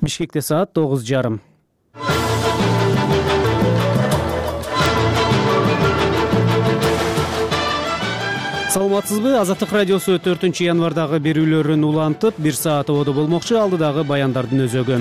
Бишкекте саат 9:30. Саламатсызбы? Азаттык радиосу 4 январдагы берүүлөрүн улантып, 1 саат ободо болмокчу. Алдыдагы баяндардын өзөгү.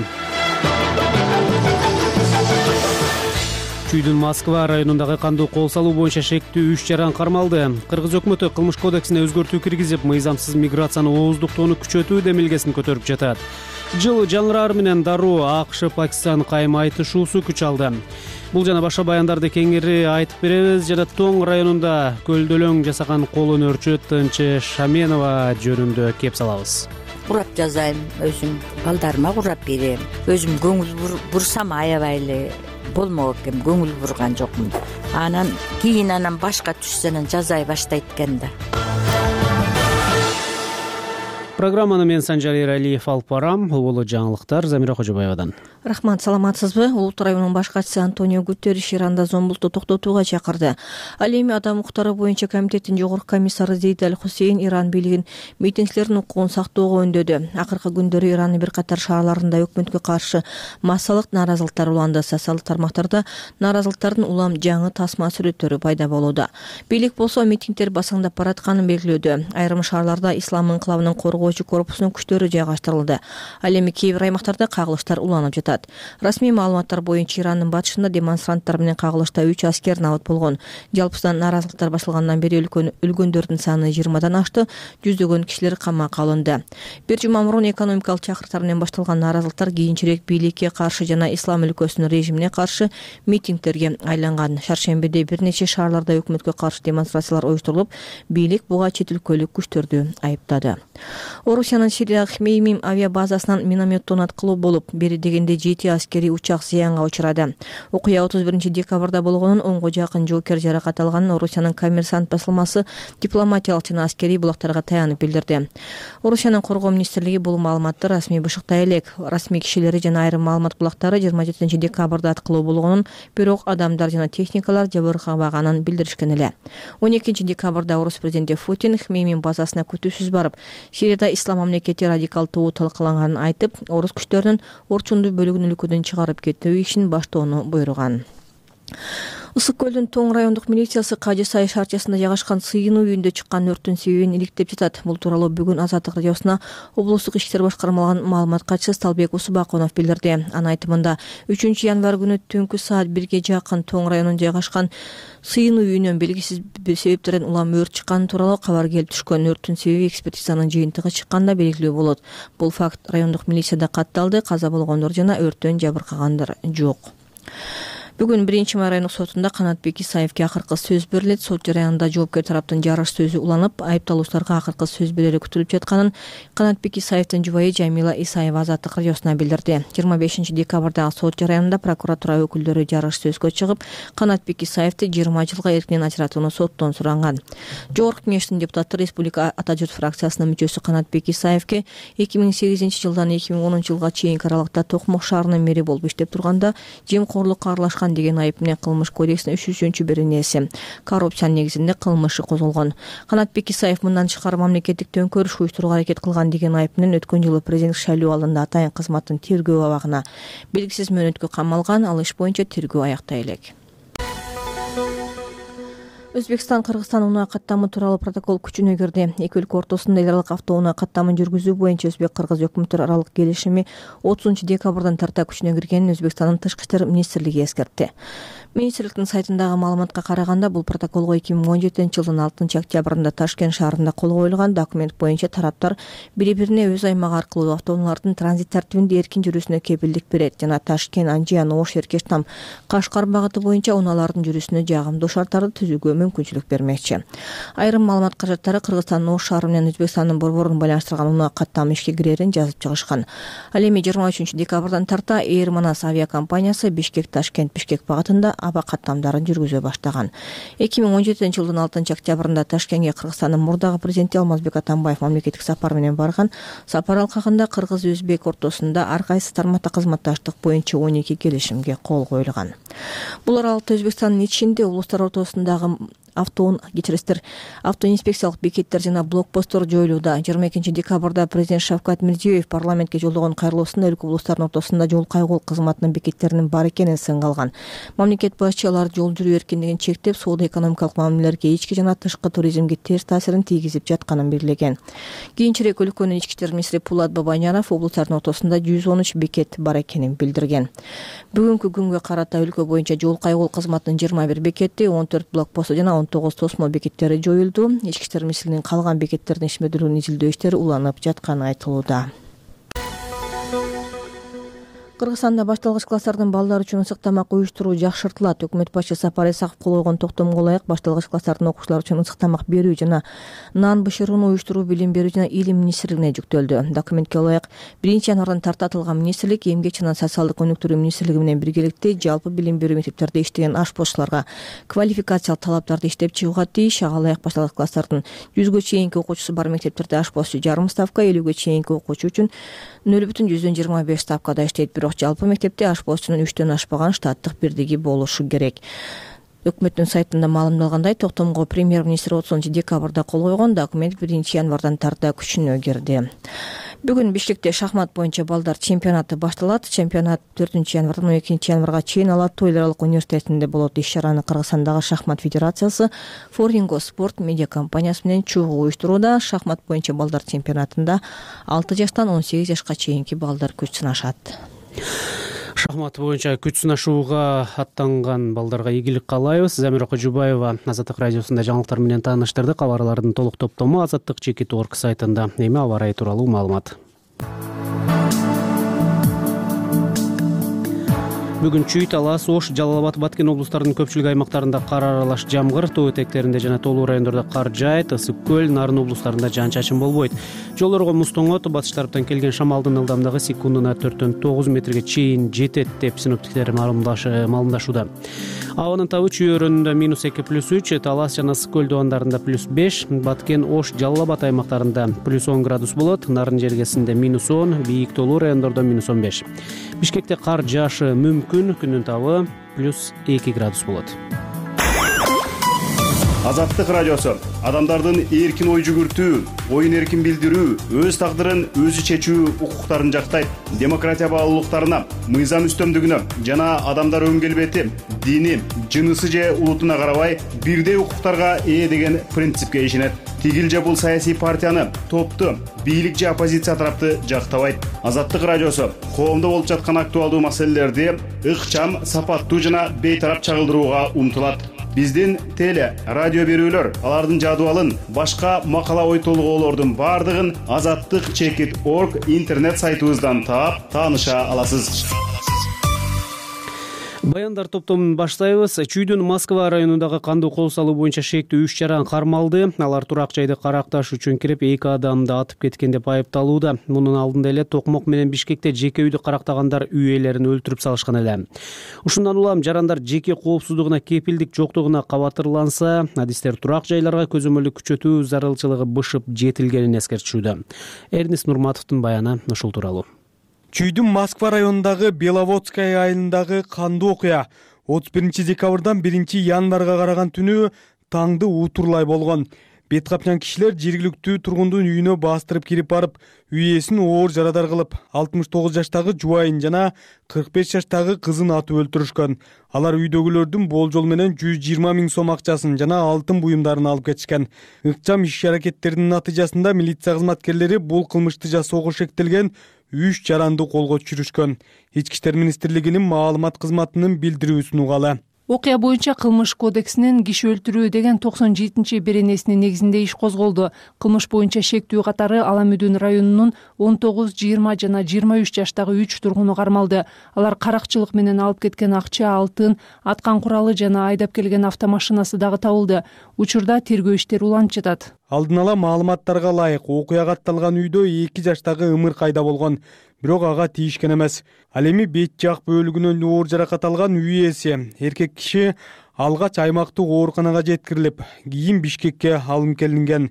Чүйдүн Москва районундагы кандуу кол салуу боюнча шектүү 3 жаран кармалды. Кыргыз өкмөтү кылмыш кодексине өзгөртүү киргизип, мыйзамсыз миграцияны ооздуктоону күчөтүү демилгесин көтөрүп жатат. Жыл жаңыраар менен дароо АКШ-Пакистан кайым айтышуусу күч алды. Бул жана башка баяндарды кеңири айтып беребиз. Жана Тоң районунда көлдөлөң жасаган кол өнөрчү Тынчы Шаменова жөнүндө кеп салабыз. Курап жазайм, өзүм балдарыма курап берем. Өзүм көңүл бурсам аябай эле болмок экен, көңүл бурган жокмун. Анан башка түшсөнөн жазай баштайт экен да. Программаны мен Санжар Эралиев алып барам. Бул боло жаңылыктар Замира Кожобаевадан. Рахмат, саламатсызбы? Улуттук районунун баш катчысы Антонио Гутерриш Иранда зомбулукту токтотууга чакырды. Ал эми адам укуктары боюнча комитеттин жогорку комиссары Зейд Аль-Хусейн Иран бийлигин митингчилердин укугун сактоого үндөдү. Акыркы күндөрү Ирандын бир катар шаарларында өкмөткө каршы массалык нааразылыктар уланды. Социалдык тармактарда нааразылыктардын улам жаңы тасма сүрөттөрү пайда болууда. Бийлик болсо митингдер басаңдап баратканын белгилөөдө. Айрым шаарларда ислам инкылабынын коргоочу корпусунун күчтөрү жайгаштырылды. Ал эми кээ бир аймактарда кагылыштар уланып жатат. Расмий маалыматтар боюнча Ирандын батышында демонстранттар менен кагылышта 3 аскер набыт болгон. Жалпысынан нааразылыктар башталгандан бери өлгөндөрдүн саны 20-дан ашты, жүздөгөн кишилер камакка алынды. Бир жума мурун экономикалык чакырыктар менен башталган нааразылыктар кийинчерээк бийликке каршы жана ислам өлкөсүнүн режимине каршы митингтерге айланган. Шаршембиде бир нече шаарларда өкмөткө каршы демонстрациялар уюштурулуп, бийлик буга чет өлкөлүк күчтөрдү айыптады. Орусиянын Сириядагы Хмеймим авиа базасынан минометтон аткылуу болуп, бери дегенде 7 аскери учак зыянга учурады. Окуя 31-декабрда болгонун, 10го жакын жоокер жаракат алганын Орусиянын Коммерсант басылмасы дипломатиялык жана аскерий булактарга таянып билдирди. Орусиянын коргоо министрлиги бул маалыматты расмий бышыктай элек. Расмий кишилери жана айрым маалымат булактары 27-декабрда аткылуу болгонун, бирок адамдар жана техникалар жабыркабаганын билдиришкен эле. 12-декабрда Орус президенти Путин Хмеймим базасына күтүүсүз барып, Сирияда ислам мамлекети радикалдуу талкаланганын айтып, орус күчтөрүнүн Орчундуу бөлүгүн өлкөдөн чыгарып кетүү ишин баштоону буйруган. Ысык көлдүн Тоң райондук милициясы Кажы Сай шаарчасында жайгашкан сыйынуу үйүндө чыккан өрттүн себебин иликтеп жатат. Бул тууралуу бүгүн Азаттык радиосуна облустук иштер башкармалыгынын маалымат катчысы Талбек Усубакунов билдирди. Анын айтымында 3 январь күнү түнкү саат 1-ге жакын Тоң районунда жайгашкан сыйынуу үйүнөн белгисиз себептерден улам өрт чыкканы тууралуу кабар келип түшкөн. Өрттүн себеби экспертизанын жыйынтыгы чыкканда белгилүү болот. Бул факт райондук милицияда катталды. Каза болгондор жана өрттөн жабыркагандар жок. Бүгүн 1-май райондук сотунда Канатбек Исаевге акыркы сөз берилет. Сот жараянында жоопкер тараптын жарыш сөзү уланып, айыпталуучуларга акыркы сөз берери күтүлүп жатканын Канатбек Исаевдин жубайы Жамила Исаева Азаттык радиосуна билдирди. 25-декабрдагы сот жараянында прокуратура өкүлдөрү жарыш сөзгө чыгып, Канатбек Исаевди 20 жылга эркинен ажыратууну соттон суранган. Жогорку кеңештин депутаты Республика Ата журт фракциясынын мүчөсү Канатбек Исаевге 2008-жылдан 2010-жылга чейинки аралыкта Токмок шаарынын мэри болуп иштеп турганда жемкорлукка аралашкан деген айып менен кылмыш кодексинин 3-беренеси коррупциянын негизинде кылмышы козголгон. Канатбек Исаев мындан тышкары мамлекеттик төңкөрүш уюштурууга аракет кылган деген айып менен өткөн жылы президент шайлоо алдында атайын кызматтын тергөө абагына белгисиз мөөнөткө камалган. Ал иш боюнча тергөө аяктай элек. Өзбекстан-Кыргызстан унаа каттамы тууралуу протокол күчүнө кирди. Эки өлкө ортосунда эл аралык автоунаа каттамын жүргүзүү боюнча Өзбек-Кыргыз өкмөттөр аралык келишими 30-декабрдан тарта күчүнө киргенин Өзбекстандын тышкы иштер министрлиги эскертти. Министрликтин сайтындагы маалыматка караганда, бул протоколго 2017-жылдын 6-октябрында Ташкент шаарында кол коюлган. Документ боюнча тараптар бири-бирине өз аймагы аркылуу автоунаалардын транзит тартибинде эркин жүрүүсүнө кепилдик берет жана Ташкент, Анжиян, Ош, Эркештам, Кашкар багыты боюнча унаалардын жүрүүсүнө жагымдуу шарттарды түзүүгө мүмкүнчүлүк бермекчи. Айрым маалымат каражаттары Кыргызстандын Ош шаары менен Өзбекстандын борборун байланыштырган унаа каттамы ишке кирерин жазып чыгышкан. Ал эми 23-декабрдан тарта Эйр Манас авиакомпаниясы Бишкек-Ташкент Бишкек багытында аба каттамдарын жүргүзө баштаган. 2017-жылдын 6-октябрында Ташкентке Кыргызстандын мурдагы президенти Алмазбек Атамбаев мамлекеттик сапар менен барган. Сапар алкагында Кыргыз-Өзбек ортосунда ар кайсы тармакта кызматташтык боюнча 12 келишимге кол коюлган. Бул аралыкта Өзбекстандын ичинде улустар ортосундагы автоинспекциялык бекеттер жана блокпосттор жоюлууда. 22 декабрда президент Шавкат Мирзиёев парламентке жолдогон кайрылуусунда өлкө облустарынын ортосунда жол кайгыл кызматынын бекеттеринин бар экенин сынга алган. Мамлекет башчы алар жол жүрүү эркиндигин чектеп, соода-экономикалык мамилелерге, ички жана тышкы туризмге терс таасирин тийгизип жатканын белгилеген. Кийинчерээк өлкөнүн ички иштер министри Пулат Бабаянов облустардын ортосунда 113 бекет бар экенин билдирген. Бүгүнкү күнгө карата өлкө боюнча жол кайгыл кызматынын 21 бекети, 14 блокпосту жана 19 тосмо бекеттери жоюлду. Ички иштер министринин калган бекеттердин ишмердүүлүгүн изилдөө иштери уланып жатканы айтылууда. Кыргызстанда башталгыч класстардын балдары үчүн ысык тамак уюштуруу жакшыртылат. Өкмөт башчысы Сапар Исаков кол койгон токтомго ылайык башталгыч класстардын окуучулары үчүн ысык тамак берүү жана нан бышырууну уюштуруу билим берүү жана илим министрлигине жүктөлдү. Документке ылайык 1-январдан тартатылган министрлик эмгек жана социалдык өнүктүрүү министрлиги менен биргеликте жалпы билим берүү мектептерде иштеген ашпозчуларга квалификациялык талаптарды иштеп чыгууга тийиш. Ага ылайык башталгыч класстардын 100гө чейинки окуучусу бар мектептерде ашпозчу жарым ставка, 50гө чейинки окуучу үчүн 0,25 ставкада иштейт. Бирок жалпы мектепте ашпозчунун 3төн ашпаган штаттык бирдиги болушу керек. Өкмөттүн сайтында маалымдалгандай, токтомго премьер-министр 30 декабрда кол койгон. Документ 1-январдан тарта күчүнө кирди. Бүгүн Бишкекте шахмат боюнча балдар чемпионаты башталат. Чемпионат 4-январдан 12-январга чейин Ала-Тоо эл аралык университетинде болот. Иш-чараны Кыргызстандагы шахмат федерациясы Форинго спорт медиа компаниясы менен чогуу уюштурууда. Шахмат боюнча балдар чемпионатында 6 жаштан 18 жашка чейинки балдар күч сынашат. Шахмат боюнча күч сынашууга аттанган балдарга ийгилик каалайбыз. Замира Кожубаева Азаттык радиосунда жаңылыктар менен тааныштырды. Кабарлардын толук топтому azattik.org сайтында. Эми аба ырайы тууралуу маалымат. Бүгүн Чүй, Талас, Ош, Жалал Абад, Баткен облустарынын көпчүлүк аймактарында кар аралаш жамгыр, тоо этектеринде жана тоолуу райондордо кар жаайт, ысык көл, Нарын облустарында жаан-чачын болбойт. Жолдорго муз тоңот, батыш тараптан келген шамалдын ылдамдыгы секундуна 4-төн 9 метрге чейин жетет деп синоптиктер маалымдашууда. Абанын табы Чүй өрөөнүндө -2+3, Талас жана ысык көл дубандарында +5, Баткен, Ош, Жалал Абад аймактарында +10 градус болот, Нарын жергесинде -10, бийик тоолуу райондордо -15. Бишкекте кар жаашы мүмкүн, күндүн табы +2 градус болот. Азаттык радиосу адамдардын эркин ой жүгүртүү, оюн эркин билдирүү, өз тагдырын өзү чечүү укуктарын жактайт. Демократия баалуулуктарына, мыйзам үстөмдүгүнө жана адамдар өн келбети, дини, жынысы же улутуна карабай бирдей укуктарга ээ деген принципке ишенет. Тигил же бул саясий партияны, топту, бийлик же оппозиция тарапты жактабайт. Азаттык радиосу коомдо болуп жаткан актуалдуу маселелерди ыкчам, сапаттуу жана бейтарап чагылдырууга умтулат. Биздин теле, радио берүүлөр, алардын жадыбалын, башка макала ой толгоолордун бардыгын azattik.org интернет сайтыбыздан таап, тааныша аласыз. Баяндар топтомун баштайбыз. Чүйдүн Москва районундагы кандуу кол салуу боюнча шектүү 3 жаран кармалды. Алар турак жайды каракташ үчүн кирип 2 адамды атып кеткен деп айыпталууда. Мунун алдында эле Токмок менен Бишкекте жеке үйдү карактагандар үй ээлерин өлтүрүп салышкан эле. Ушундан улам жарандар жеке коопсуздугуна кепилдик жоктугуна кабатырланса, адистер турак жайларга көзөмөлдүк күчөтүү зарылчылыгы бышып жетилгенин эскертишүүдө. Эрнис Нурматовдун баяны ушул тууралуу. Чүйдүн Москва районундагы Беловодская айылындагы кандуу окуя 31 декабрдан 1 январга караган түнү таңды утурлай болгон. Бет капчан кишилер жергиликтүү тургундун үйүнө бастырып кирип барып, үй ээсин оор жарадар кылып, 69 жаштагы жубайын жана 45 жаштагы кызын атып өлтүрүшкөн. Алар үйдөгүлөрдүн болжол менен 120 000 сом акчасын жана алтын буюмдарын алып кетишкен. Ыкчам иш-аракеттердин натыйжасында милиция кызматкерлери бул кылмышты жасоого шектелген 3 жаранды колго түшүрүшкөн. Ички иштер министрлигинин маалымат кызматынын билдирүүсүн угалы. Окуя боюнча кылмыш кодексинин киши өлтүрүү деген 97-беренесинин негизинде иш козголду. Кылмыш боюнча шектүү катары Аламүдүн районунун 19, 20 жана 23 жаштагы 3 тургуну кармалды. Алар каракчылык менен алып кеткен акча, алтын, аткан куралы жана айдап келген автомашинасы дагы табылды. Учурда тергөө иштери уланып жатат. Алдын ала маалыматтарга ылайык окуяга атталган үйдө 2 жаштагы ымыр кайда болгон. Бирок ага тийишкен эмес. Ал эми бет жак бөлүгүнөн оор жаракат алган үй ээси эркек киши алгач аймактык ооруканага жеткирилип, кийин Бишкекке алынып келинген.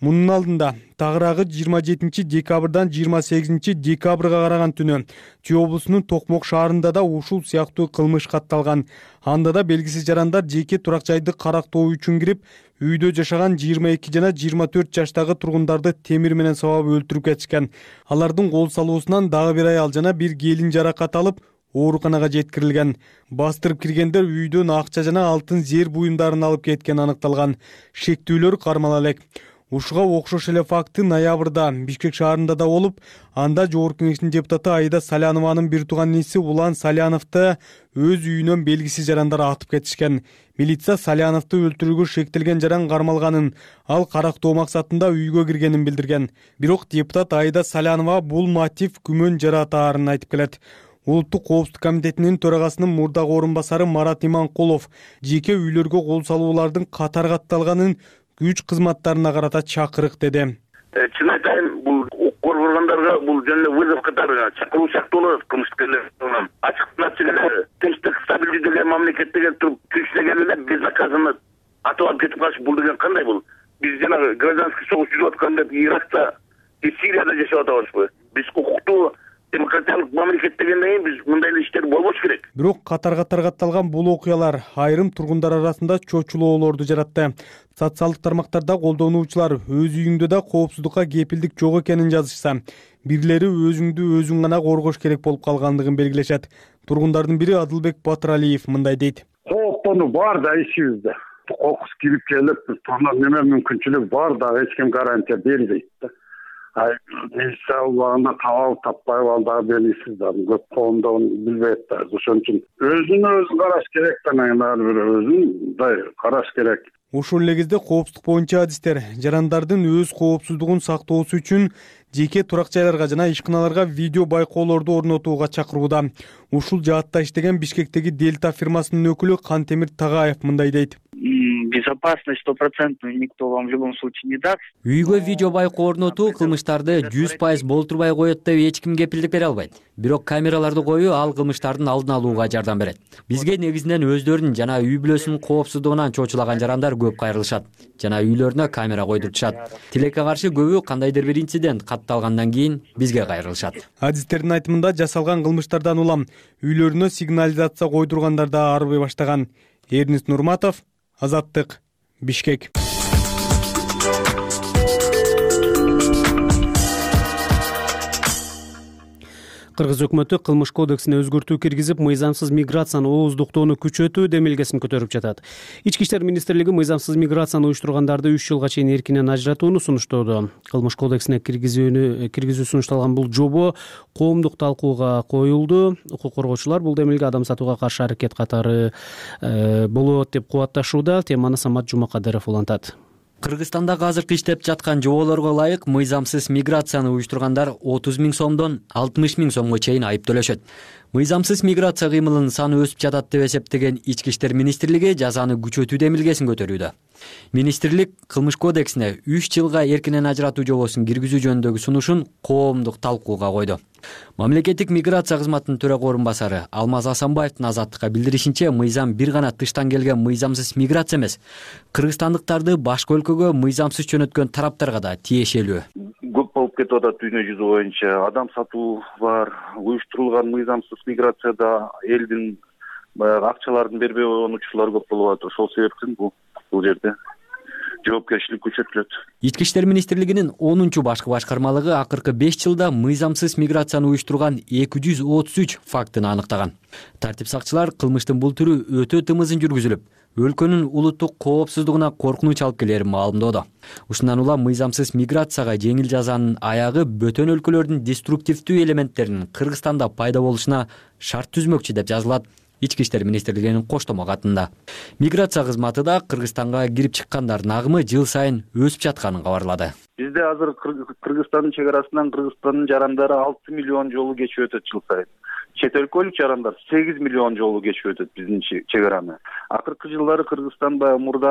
Мунун алдында тагыраагы 27 декабрдан 28 декабрга караган түнү Чүй облусунун Токмок шаарында да ушул сыяктуу кылмыш катталган. Анда да белгисиз жарандар жеке турак жайды карактоо үчүн кирип, үйдө жашаган 22 жана 24 жаштагы тургундарды темир менен сабап өлтүрүп кетишкен. Алардын кол салуусунан дагы бир аял жана бир келин жаракат алып, ооруканага жеткирилген. Бастырып киргендер үйдөн акча жана алтын зер буюмдарын алып кеткен аныкталган. Шектүүлөр кармала элек. Ушуга окшош эле факты ноябрда Бишкек шаарында да болуп, анда Жогорку Кеңештин депутаты Аида Салянованын бир тууган иниси Улан Саляновду өз үйүнөн белгисиз жарандар атып кетишкен. Милиция Саляновду өлтүрүүгө шектелген жаран кармалганын, ал карактоо максатында үйгө киргенин билдирген. Бирок депутат Аида Салянова бул мотив күмөн жаратаарын айтып келет. Улуттук коопсуздук комитетинин төрагасынын мурдагы орун басары Марат Иманкулов жеке үйлөргө кол салуулардын катар катталганын күч кызматтарына карата чакырык деди. Чын айтайын, бул укук коргондарга бул жөн эле вызов катары чакыруу сыяктуу болот кылмыскерлерден. Ачык эле тынчтык, стабилдүүлүк деген мамлекет деген туруп күчүнө келип эле безнаказанно атып алып кетип калыш, бул деген кандай бул? Биз жанагы гражданский согуш жүрүп атканда Иракта, Сирияда жашап атабызбы? Биз укуктуу демократиялык мамлекет дегенден кийин биз мындай эле иштер болбош керек. Бирок катар катталган бул окуялар айрым тургундар арасында чочулоолорду жаратты. Социалдык тармактарда колдонуучулар өз үйүңдө да коопсуздукка кепилдик жок экенин жазышса, бирлери өзүңдү өзүң гана коргош керек болуп калгандыгын белгилешет. Тургундардын бири Адылбек Батыралиев мындай дейт. Кооптонуу бар да ичибизде. Кокус кирип келип, турган неме мүмкүнчүлүк бар да эч ким гарантия бербейт да. Милиция убагында табалып таппайбы, ал дагы белгисиз да. Көп коомдо билбейт да. Ошон үчүн өзүн караш керек да, ар бир өзүн караш керек. Ушул эле кезде коопсуздук боюнча адистер жарандардын өз коопсуздугун сактоосу үчүн жеке турак жайларга жана ишканаларга видео байкоолорду орнотууга чакырууда. Ушул жаатта иштеген Бишкектеги Дельта фирмасынын өкүлү Кантемир Тагаев мындай дейт. Безопасность 100% никто вам в любом случае не даст. Үйгө видео байкоо орнотуу кылмыштарды 100% болтурбай коет деп эч ким кепилдик бере албайт. Бирок камераларды коюу ал кылмыштардын алдын алууга жардам берет. Бизге негизинен өздөрүнүн жана үй бүлөсүнүн коопсуздугунан чочулаган жарандар көп кайрылышат жана үйлөрүнө камера койдуртушат. Тилекке каршы көбү кандайдыр бир инцидент катталгандан кийин бизге кайрылышат. Адистердин айтымында жасалган кылмыштардан улам үйлөрүнө сигнализация койдургандар да арыбай баштаган. Эрнис Нурматов, Азаттык, Бишкек. Кыргыз өкмөтү кылмыш кодексине өзгөртүү киргизип, мыйзамсыз миграцияны ооздуктоону күчөтүү демилгесин көтөрүп жатат. Ички иштер министрлиги мыйзамсыз миграцияны уюштургандарды 3 жылга чейин эркинен ажыратууну сунуштоодо. Кылмыш кодексине киргизүү сунушталган бул жобо коомдук талкууга коюлду. Укук коргоочулар бул демилге адам сатууга каршы аракет катары болот деп кубатташууда. Теманы Самат Жумакадыров улантат. Кыргызстандагы азыркы иштеп жаткан жоболорго ылайык мыйзамсыз миграцияны уюштургандар 30 000 сомдон 60 000 сомго чейин айып төлөшөт. Мыйзамсыз миграция кыймылынын саны өсүп жатат деп эсептеген Ички иштер министрлиги жазаны күчөтүү демилгесин көтөрүүдө. Министрлик кылмыш кодексине 3 жылга эркинен ажыратуу жобосун киргизүү жөнүндөгү сунушун коомдук талкууга койду. Мамлекеттик миграция кызматынын төрага орун басары Алмаз Асанбаевдин Азаттыкка билдиришинче, мыйзам бир гана тыштан келген мыйзамсыз миграция эмес, кыргызстандыктарды башка өлкөгө мыйзамсыз жөнөткөн тараптарга да тиешелүү. Көп болуп кетип атат дүйнө жүзү боюнча. Адам сатуу бар, уюштурулган мыйзамсыз миграцияда элдин баягы акчаларын бербей койгон учурлар көп болуп атат. Ошол себептен бул жерде жоопкерчилик күчөтүлөт. Ички иштер министрлигинин 10-чу башкы башкармалыгы акыркы 5 жылда мыйзамсыз миграцияны уюштурган 233 фактыны аныктаган. Тартип сакчылар кылмыштын бул түрү өтө тымызын жүргүзүлүп, өлкөнүн улуттук коопсуздугуна коркунуч алып келерин маалымдоодо. Ушундан улам мыйзамсыз миграцияга жеңил жазанын аягы бөтөн өлкөлөрдүн деструктивдүү элементтеринин Кыргызстанда пайда болушуна шарт түзмөкчү деп жазылат Ички иштер министрлигинин коштомо катында. Миграция кызматы да Кыргызстанга кирип чыккандардын агымы жыл сайын өсүп жатканын кабарлады. Бизде азыр Кыргызстандын чек арасынан Кыргызстандын жарандары 6 миллион жолу кечип өтөт жыл сайын. Чет өлкөлүк жарандар 8 миллион жолу кечип өтөт биздин чек араны. Акыркы жылдары Кыргызстан баягы мурда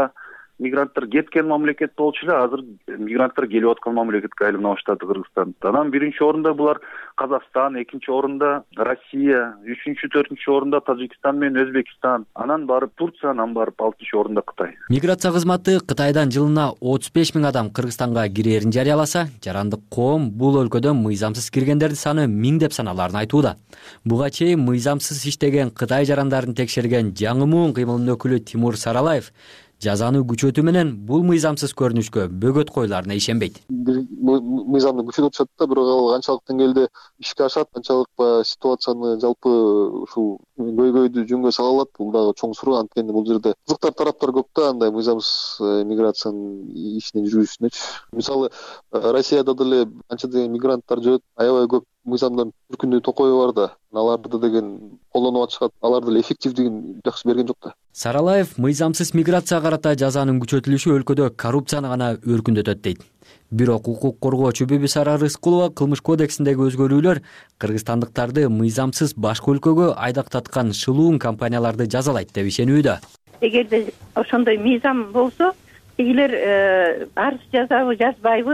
мигранттар кеткен мамлекет болчу эле азыр мигранттар келип аткан мамлекетке айлана баштады Кыргызстан. Анан биринчи орунда булар Казакстан, экинчи орунда Россия, үчүнчү, төртүнчү орунда Тажикстан менен Өзбекстан, анан барып Турция, анан барып 6-чы орунда Кытай. Миграция кызматы Кытайдан жылына 35 000 адам Кыргызстанга кирээрин жарыяласа, жарандык коом бул өлкөдөн мыйзамсыз киргендердин саны миңдеп саналарын айтууда. Буга чейин мыйзамсыз иштеген Кытай жарандарын текшерген жаңы муун кыймылынын өкүлү Тимур Саралаев жазаны күчөтүү менен бул мыйзамсыз көрүнүшкө бөгөт коюларына ишенбейт. Мыйзамды күчөтүп атышат да, бирок ал канчалык деңгээлде ишке ашат, канчалык ситуацияны жалпы ушул көйгөйдү жөнгө сала алат, бул дагы чоң суроо. Анткени бул жерде кызыктар тараптар көп да, андай мыйзамсыз миграциянын ишин жүргүзүүсүнөчү. Мисалы, Россияда деле анча деген мигранттар жүрөт, аябай көп мыйзамдан түркүндүү токой бар да, аларды деген колдонуп атышат, алар деле эффективдигин жакшы берген жок да. Саралаев мыйзамсыз миграцияга карата жазанын күчөтүлүшү өлкөдө коррупцияны гана өркүндөтөт дейт. Бирок укук коргоочу Бибисара Рыскулова кылмыш кодексиндеги өзгөрүүлөр кыргызстандыктарды мыйзамсыз башка өлкөгө айдактаткан шылуун компанияларды жазалайт деп ишенүүдө. Эгерде ошондой мыйзам болсо, эгилер арыз жазабы, жазбайбы,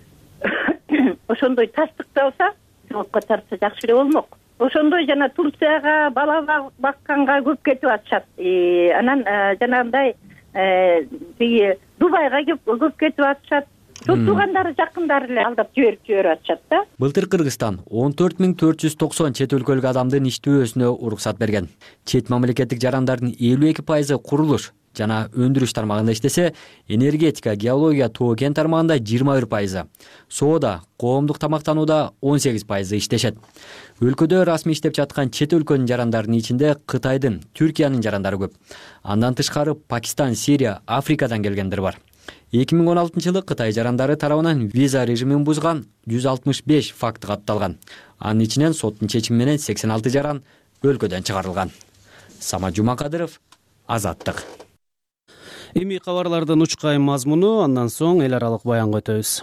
ошондой тастыкталса, жоопко тартса жакшы эле болмок. Ошондой жана Турцияга бала бакканга көп кетип атышат. Анан жанагындай тиги Дубайга көп кетип атышат. Туугандары, жакындары эле алдап жиберип атышат да. Былтыр Кыргызстан 14 490 чет өлкөлүк адамдын иштөөсүнө уруксат берген. Чет мамлекеттик жарандардын 52% курулуш жана өндүрүш тармагында иштесе, энергетика, геология, тоо кен тармагында 21%, соода, коомдук тамактанууда 18% иштешет. Өлкөдө расмий иштеп жаткан чет өлкөнүн жарандарынын ичинде Кытайдын, Түркиянын жарандары көп. Андан тышкары Пакистан, Сирия, Африкадан келгендер бар. 2016 жылы Кытай жарандары тарабынан виза режимин бузган 165 факты катталган. Анын ичинен соттун чечими менен 86 жаран өлкөдөн чыгарылган. Самат Жумакадыров, Азаттык. Эми кабарлардын учкай мазмуну, андан соң эл аралык баянга өтөбүз.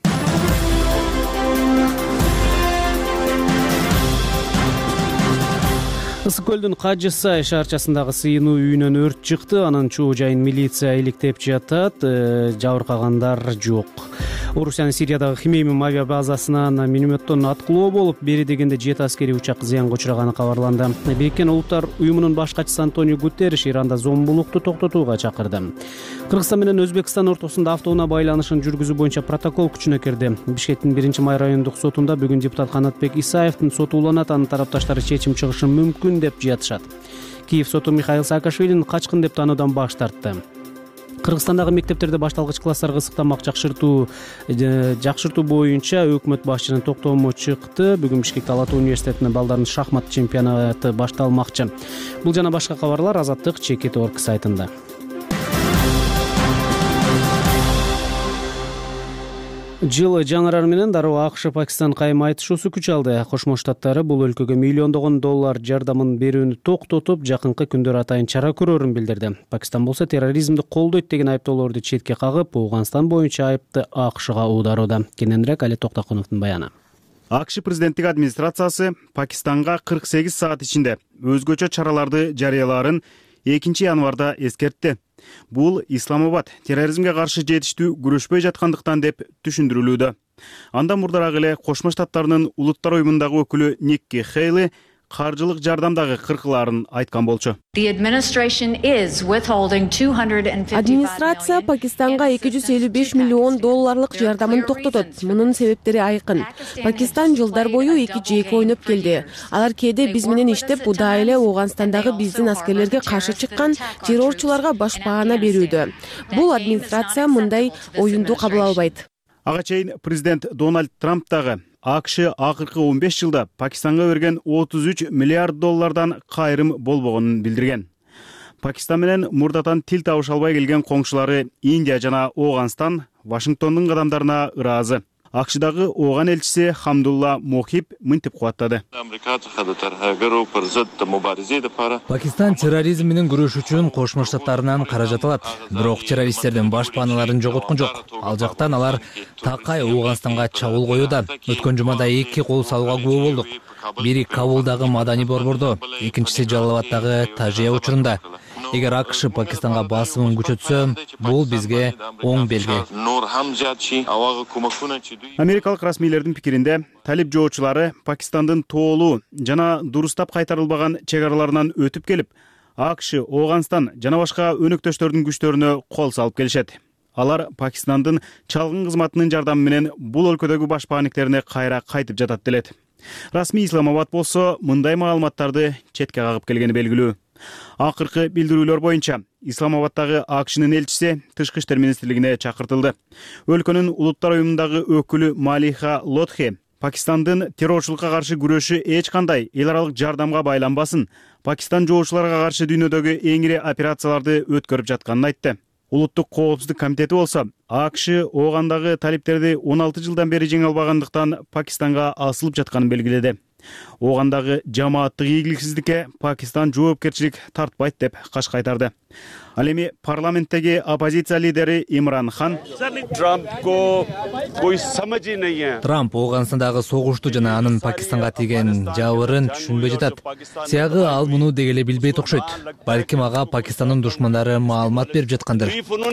Ысык көлдүн Кажы Сай шаарчасындагы сыйынуу үйүнөн өрт чыкты. Анын чуу жайын милиция иликтеп жатат. Жабыркагандар жок. Орусиянын Сириядагы Химейм авиа базасынан минометтон аткылоо болуп, бери дегенде 7 аскерий учак зыянга учураганы кабарланды. Бириккен Улуттар уюмунун баш катчысы Антонио Гутерриш Иранда зомбулукту токтотууга чакырды. Кыргызстан менен Өзбекстан ортосунда автоунаа байланышын жүргүзүү боюнча протокол күчүнө кирди. Бишкектин 1-май райондук сотунда бүгүн депутат Канатбек Исаевдин соту уланат, анын тарапташтары чечим чыгышы мүмкүн деп жатышат. Киев соту Михаил Саакашвилин качкын деп таануудан баш тартты. Кыргызстандагы мектептерде башталгыч класстарга ысык тамак жакшыртуу боюнча өкмөт башчынын токтому чыкты. Бүгүн Бишкекте Ала Тоо университетинин балдардын шахмат чемпионаты башталмакчы. Бул жана башка кабарлар Азаттык Чекит.org сайтында. Жыл жаңырар менен дароо АКШ-Пакистан кайым айтышуусу күч алды. Кошмо Штаттары бул өлкөгө миллиондогон доллар жардамын берүүнү токтотуп, жакынкы күндөр атайын чара көрөрүн билдирди. Пакистан болсо терроризмди колдойт деген айыптоолорду четке кагып, Ооганстан боюнча айыпты АКШга уударууда. Кененирээк Али Токтокуновдун баяны. АКШ президенттик администрациясы Пакистанга 48 саат ичинде өзгөчө чараларды жарыялаарын 2 январда эскертти. Бул Исламабад терроризмге каршы жетиштүү күрөшпөй жаткандыктан деп түшүндүрүлүүдө. Андан мурдараак эле Кошмо Штаттарынын Улуттар уюмундагы өкүлү Никки Хейли каржылык жардамдагы кыркыларын айткан болчу. Администрация Пакистанга 255 миллион долларлык жардамын токтотот. Мунун себептери айкын. Пакистан жылдар бою эки жээкке ойноп келди. Алар кээде биз менен иштеп, буда эле Ооганстандагы биздин аскерлерге каршы чыккан террорчуларга баш баана берүүдө. Бул администрация мындай оюнду кабыл албайт. Ага чейин президент Дональд Трамп дагы АКШ акыркы 15 жылда Пакистанга берген 33 миллиард доллардан кайрым болбогонун билдирген. Пакистан менен мурдатан тил табыша албай келген коңшулары Индия жана Ооганстан Вашингтондун кадамдарына ыраазы. АКШдагы Ооган элчиси Хамдулла Мохиб мынтип кубаттады. Пакистан терроризм менен күрөшүү үчүн Кошмо Штаттарынан каражат алат. Бирок террористтердин баш бааналарын жоготкон жок. Ал жактан алар такай Ооганстанга чабуул коюуда. Өткөн жумада 2 кол салууга күбө болдук. Бири Кабулдагы Мадани борбордо, экинчиси Жалалабаддагы Тажия учурунда. эгер АКШ Пакистанга басымын күчөтсө, бул бизге оң белги. Америкалык расмийлердин пикиринде, талиб жоочулары Пакистандын тоолуу жана дурустап кайтарылбаган чек араларынан өтүп келип, АКШ, Ооганстан жана башка өнөктөштөрдүн күчтөрүнө кол салып келишет. Алар Пакистандын чалгын кызматынын жардамы менен бул өлкөдөгү башпаанниктерине кайра кайтып жатат делет. Расмий Исламабад болсо мындай маалыматтарды четке кагып келгени белгилүү. Акыркы билдирүүлөр боюнча, Исламабаддагы АКШнын элчиси Тышкы иштер министрлигине чакыртылды. Өлкөнүн улуттар уюмундагы өкүлү Малиха Лотхе Пакистандын террорчулукка каршы күрөшү эч кандай эл аралык жардамга байланбасын, Пакистан жоочуларга каршы дүйнөдөгү эң ири операцияларды өткөрүп жатканын айтты. Улуттук коопсуздук комитети болсо, АКШ Оогандагы талиптерди 16 жылдан бери жеңе албагандыктан Пакистанга асылып жатканын белгиледи. Оогандагы жамааттык ийгиликсиздикке Пакистан жоопкерчилик тартпайт деп каш кайтарды. Ал эми парламенттеги оппозиция лидери Имран Хан Трамп Ооганстандагы согушту жана анын Пакистанга тийген жабырын түшүнбөй жатат. Сиягы ал муну деги эле билбейт окшойт. Балким ага Пакистандын душмандары маалымат берип жаткандыр,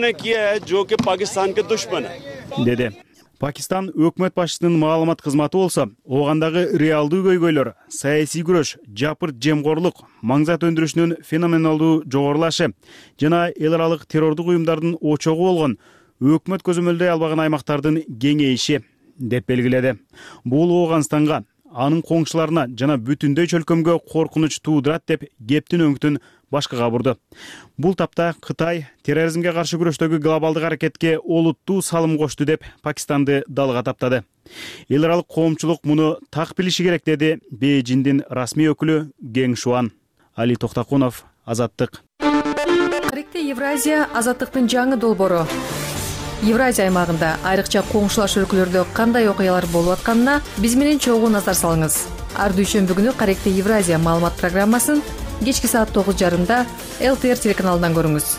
деди. Пакистан өкмөт башчысынын маалымат кызматы болсо, Оогандагы реалдуу көйгөйлөр, саясий күрөш, жапырт жемкорлук, маңзат өндүрүшүнүн феноменалдуу жогорулашы жана эл аралык террордук уюмдардын очогу болгон өкмөт көзөмөлдөй албаган аймактардын кеңейиши деп белгиледи. Бул Ооганстанга, анын коңшуларына жана бүтүндөй чөлкөмгө коркунуч туудурат деп кептин өңүтүн башкага бурду. Бул тапта Кытай терроризмге каршы күрөштөгү глобалдык аракетке олуттуу салым кошту деп Пакистанды далга таптады. Эл аралык коомчулук муну так билиши керек, деди Бейжиңдин расмий өкүлү Гең Шуан. Али Токтакунов, Азаттык. Каректе Евразия азаттыктын жаңы долбоору. Евразия аймагында айрыкча коңшулаш өлкөлөрдө кандай окуялар болуп атканына биз менен чогуу назар салыңыз. Ар дүйшөмбү күнү Каректе Евразия маалымат программасын кечки саат 9:30 ЛТР телеканалынан көрүңүз.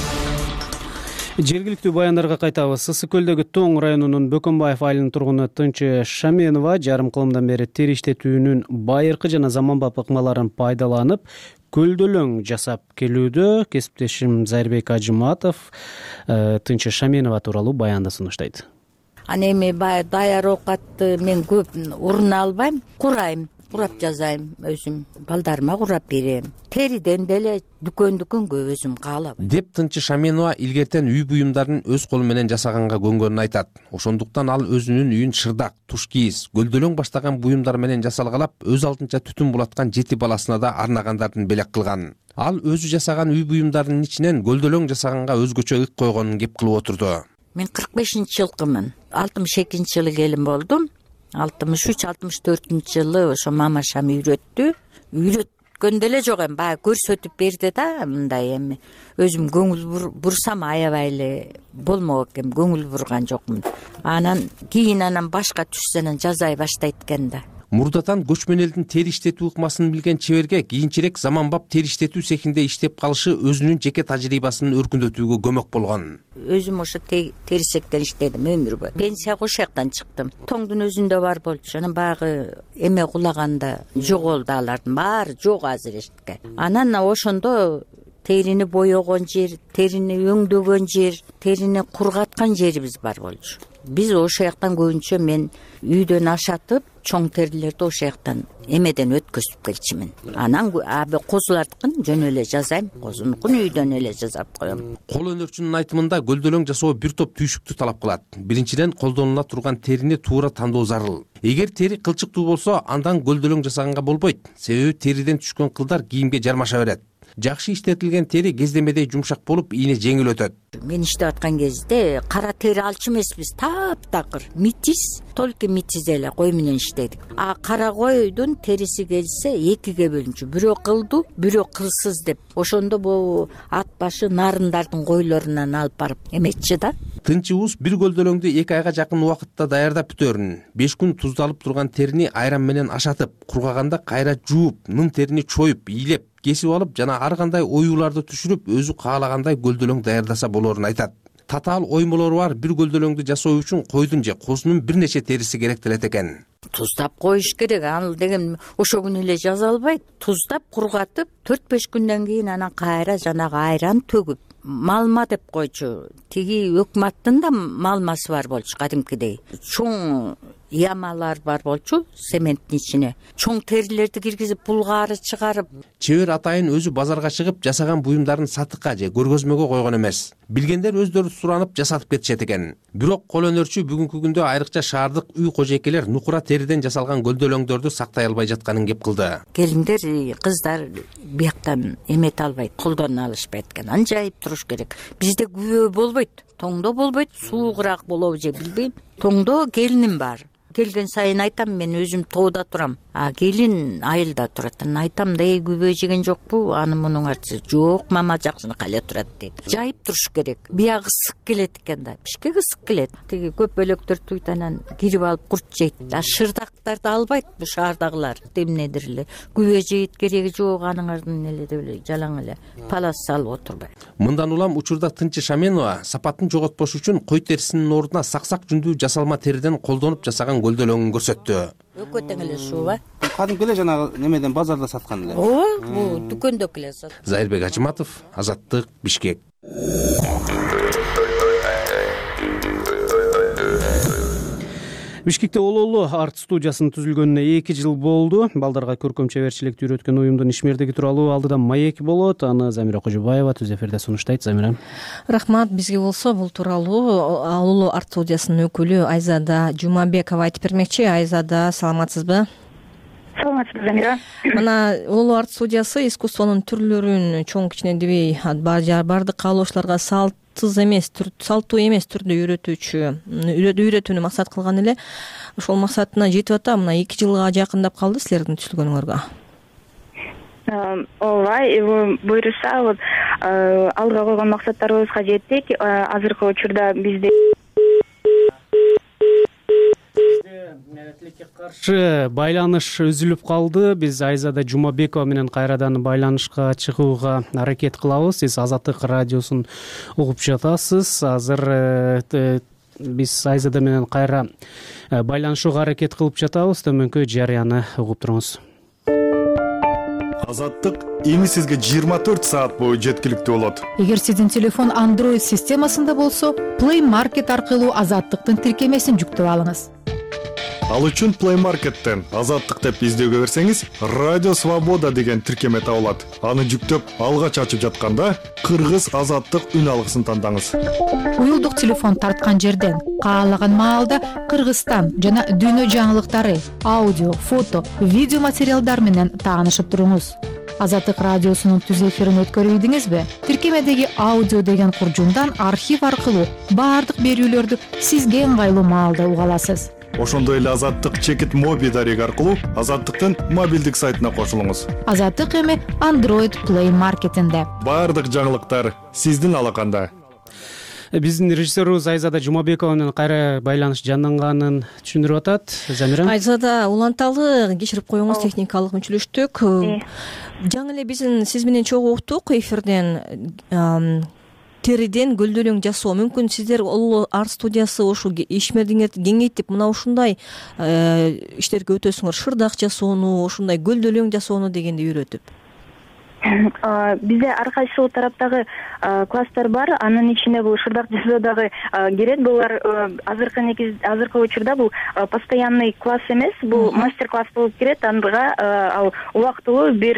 Жергиликтүү баяндарга кайтабыз. Ысык көлдөгү Тоң районунун Бөкөнбаев айылынын тургуну Тынчы Шаменова жарым кылымдан бери тери иштетүүнүн байыркы жана заманбап ыкмаларын пайдаланып, көлдөлөң жасап келүүдө. Кесиптешим Зайырбек Ажыматов Тынчы Шаменова тууралуу баянды сунуштайт. Аны эми даяр оокатты мен көп уруна албайм, курайм. Курап жазайм, өзүм балдарыма курап берем. Териден деле дүкөндүкөнгө өзүм каалап. Деп Тынчы Шаменова илгертен үй буюмдарын өз колу менен жасаганга көнгөнүн айтат. Ошондуктан ал өзүнүн үйүн шырдак, туш кийиз, көлдөлөң баштаган буюмдар менен жасалгалап, өз алдынча түтүн булаткан 7 баласына да арнагандардын белек кылган. Ал өзү жасаган үй буюмдарынын ичинен көлдөлөң жасаганга өзгөчө ык койгонун кеп кылып отурду. Мен 45-жылкымын. 62-жылы келин болдум. 63-64-жылы ошо мамашам үйрөткөндө эле жок эми, баягы көрсөтүп берди да, мындай эми өзүм көңүл бурсам аябай эле болмок экен, көңүл бурган жокмун. Анан кийин башка түшсөнөн жазай баштайт экен да. Мурдатан көчмөн элдин тери иштетүү ыкмасын билген чеберге кийинчерээк заманбап тери иштетүү цехинде иштеп калышы өзүнүн жеке тажрыйбасын өркүндөтүүгө көмөк болгон. Өзүм ошо терисектен иштедим өмүр бою. Пенсияга ошол жактан чыктым. Тоңдун өзүндө бар болчу. Анан баягы эме кулаганда жоголду алардын баары, жок азыр эчтеке. Анан ошондо терини боёгон жер, терини өңдөгөн жер, терини кургаткан жерибиз бар болчу. Биз ошол жактан көбүнчө мен үйдөн ашатып, чоң терилерди ошол жактан эмеден өткөзүп келчимин. Анан козулардыкын жөн эле жазайм, козунукун үйдөн эле жасап коем. Кол өнөрчүнүн айтымында көлдөлөң жасоо бир топ түйшүктү талап кылат. Биринчиден колдонула турган терини туура тандоо зарыл. Эгер тери кылчыктуу болсо, андан көлдөлөң жасаганга болбойт. Себеби териден түшкөн кылдар кийимге жармаша берет. Жакшы иштетилген тери кездемедей жумшак болуп, ийне жеңил өтөт. Мен иштеп аткан кезде кара тери алчу эмеспиз, таптакыр, митиз, только митиз эле кой менен иштедик. А кара койдун териси келсе экиге бөлүнчү, бирөө кылдуу, бирөө кылсыз деп. Ошондо бул ат башы нарындардын койлорунан алып барып эметчи да. Тынчыбыз бир көлдөлөңдү 2 айга жакын убакытта даярдап бүтөрүн. 5 күн туздалып турган терини айран менен ашатып, кургаганда кайра жууп, ным терини чоюп, ийлеп, кесип алып жана ар кандай оюуларды түшүрүп, өзү каалагандай көлдөлөң даярдаса болорун айтат. татаал оймолору бар бир гөлдөлөңдү жасоо үчүн койдун же козунун бир нече териси керектелет экен. Туздап коюш керек. Ал деген ошо күнү эле жаза албайт. Туздап кургатып 4-5 күндөн кийин анан кайра жанагы айран төгүп малма деп койчу. Тиги өкматтын да малмасы бар болчу кадимкидей. Чоң ямалар бар болчу цементтин ичине. Чоң терилерди киргизип булгаары чыгарып. Чебер атайын өзү базарга чыгып жасаган буюмдарын сатыкка же көргөзмөгө койгон эмес. Билгендер өздөрү суранып жасатып кетишет экен. Бирок кол өнөрчү бүгүнкү күндө айрыкча шаардык үй кожойкелер нукура териден жасалган гөлдөлөңдөрдү сактай албай жатканын кеп кылды. Келиндер, кыздар бияктан эмете албайт, колдоно алышпайт экен. Анжайып туруш керек. Бизде күбө болбойт, тоңдо болбойт, суугураак болобу же билбейм. Тоңдо келиним бар. Келген сайын айтам, мен өзүм тоодо турам. Келин айылда турат. Айтам да, күбө жеген жокпу? Аны мунун артысы жок, мама жакшынакы эле турат дейт. Жайып туруш керек. Биягы ысык келет экен да. Бишкек ысык келет. Тиги көпөлөктөр туйтанан кирип алып курт жейт. Шырдактарды албайт бу шаардагылар. Эмнедир эле. Күбө жейт, кереги жок, аныңардын эле деп эле жалаң эле палас салып отурбай. Мындан улам учурда Тынчы Шаменова сапатын жоготпош үчүн кой терисинин ордуна саксак жүндүү жасалма териден колдонуп жасаган гөлдөлөңүн көрсөттү. Өкө тең эле сууба. Кадимки эле жанагы немеден базарда саткан эле. Ооба, бул дүкөндө эле сат. Зайырбек Ажыматов, Азаттык, Бишкек. Бишкекте Ололу арт студиясынын түзүлгөнүнө 2 жыл болду. Балдарга көркөм чеберчиликти үйрөткөн уюмдун ишмердиги тууралуу алдыдан маек болот. Аны Замира Кожобаева түз эфирде сунуштайт. Замира. Рахмат. Бизге болсо бул тууралуу Ололу арт студиясынын өкүлү Айзада Жумабекова айтып бермекчи. Айзада, саламатсызбы? Саламатсызбы, Замира. Мына Ололу арт студиясы искусствонун түрлөрүн чоң кичине дебей бардык каалоочуларга салтуу эмес түрдө үйрөтүүнү максат кылган эле. Ошол максатына жетип атат. Мына 2 жылга жакындап калды силердин түзүлгөнүңөргө. Ооба, буюрса, вот алга койгон максаттарыбызга жеттик. Азыркы учурда бизде тилекке каршы байланыш үзүлүп калды. Биз Айзада Жумабекова менен кайрадан байланышка чыгууга аракет кылабыз. Сиз Азаттык радиосун угуп жатасыз. Азыр биз Айзада менен кайра байланышууга аракет кылып жатабыз. Төмөнкү жарыяны угуп туруңуз. Азаттык эми сизге 24 саат бою жеткиликтүү болот. Эгер сиздин телефон Android системасында болсо, Play Market аркылуу Азаттыктын тиркемесин жүктөп алыңыз. Ал үчүн Play Market'тен Азаттык деп издөөгө берсеңиз, Радио Свобода деген тиркеме табылат. Аны жүктөп, алгач ачып жатканда Кыргыз Азаттык үн алгысын тандаңыз. Уюлдук телефон тарткан жерден каалаган маалда Кыргызстан жана дүйнө жаңылыктары, аудио, фото, видео материалдар менен таанышып туруңуз. Азаттык радиосунун түз эфирин өткөрүбүдүңүзбү? Тиркемедеги аудио деген куржундан архив аркылуу баардык берүүлөрдү сизге ыңгайлуу маалда уга аласыз. Ошондой эле Азаттык чекит моби дареги аркылуу Азаттыктын мобилдик сайтына кошулуңуз. Азаттык эми Android Play Market'инде. Баардык жаңылыктар сиздин алаканда. Биздин режиссерубуз Айзада Жумабекова менен кайра байланыш жанданганын түшүндүрүп атат. Замира. Айзада, уланталы кечирип коюңуз, техникалык мүчүлүштүк. Жаңы эле сиз менен чогуу уктук эфирден териден гөлдөлөң жасоо мүмкүн. Сиздер Ололу арт студиясы ушу ишмердиңерди кеңейтип мына ушундай иштерге өтөсүңөр, шырдак жасоону, ушундай гөлдөлөң жасоону дегенди үйрөтүп. Бизде ар кайсы тараптагы класстар бар. Анын ичинде бул шырдак жасоо дагы кирет. Булар азыркы учурда бул постоянный класс эмес, бул мастер класс болуп кирет. Андыга ал убактылуу бир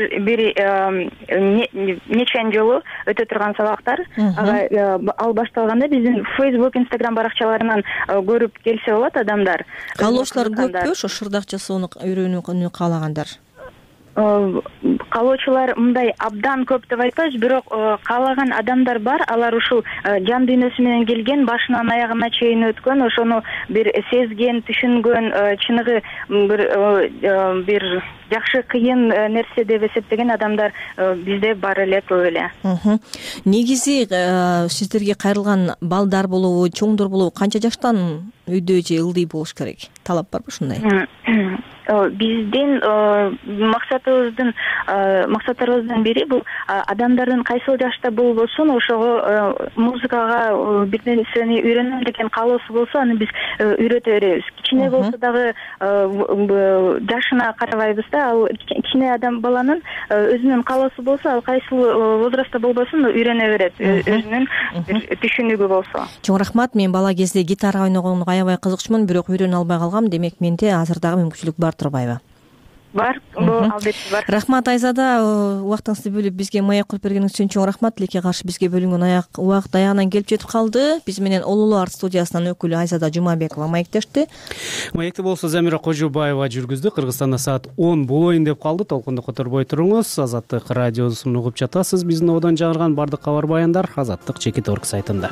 нечен жолу өтө турган сабактар. Ал башталганда биздин Facebook, Instagram баракчаларынан көрүп келсе болот адамдар. Каалоочулар көппү ошо шырдак жасоону үйрөнүүнү каалагандар? Каалоочулар мындай абдан көп деп айтпайбыз, бирок каалаган адамдар бар. Алар ушул жан дүйнөсү менен келген, башынан аягына чейин өткөн, ошону бир сезген, түшүнгөн, чыныгы бир жакшы кыйын нерсе деп эсептеген адамдар бизде бар эле, көп эле. Негизи сиздерге кайрылган балдар болобу, чоңдор болобу, канча жаштан үйдө же ылдый болуш керек? Талап барбы ушундай? биздин максаттарыбыздын бири бул адамдардын кайсыл жашта болбосун ошого музыкага бир нерсени үйрөнөм деген каалоосу болсо аны биз үйрөтө беребиз. Кичине болсо дагы жашына карабайбыз да. Ал кичине адам баланын өзүнүн каалоосу болсо, ал кайсыл возрастта болбосун үйрөнө берет, өзүнүн түшүнүгү болсо. Чоң рахмат. Мен бала кезде гитара ойногонго аябай кызыкчумун, бирок үйрөнө албай калгам. Демек менде азыр дагы мүмкүнчүлүк бар турбайбы? Бар, албетте бар. Рахмат Айзада, убактыңызды бөлүп бизге маек кылып бергениңиз үчүн чоң рахмат. Тилекке каршы бизге бөлүнгөн убакыт аягына келип жетип калды. Биз менен Улуу арт студиясынын өкүлү Айзада Жумабекова маектешти. Маекти болсо Замира Кожобаева жүргүздү. Кыргызстанда саат 10 болоюн деп калды. Толкунду которбой туруңуз. Азаттык радиосун угуп жатасыз. Биздин одон жаңырган бардык кабар баяндар Азаттык.org сайтында.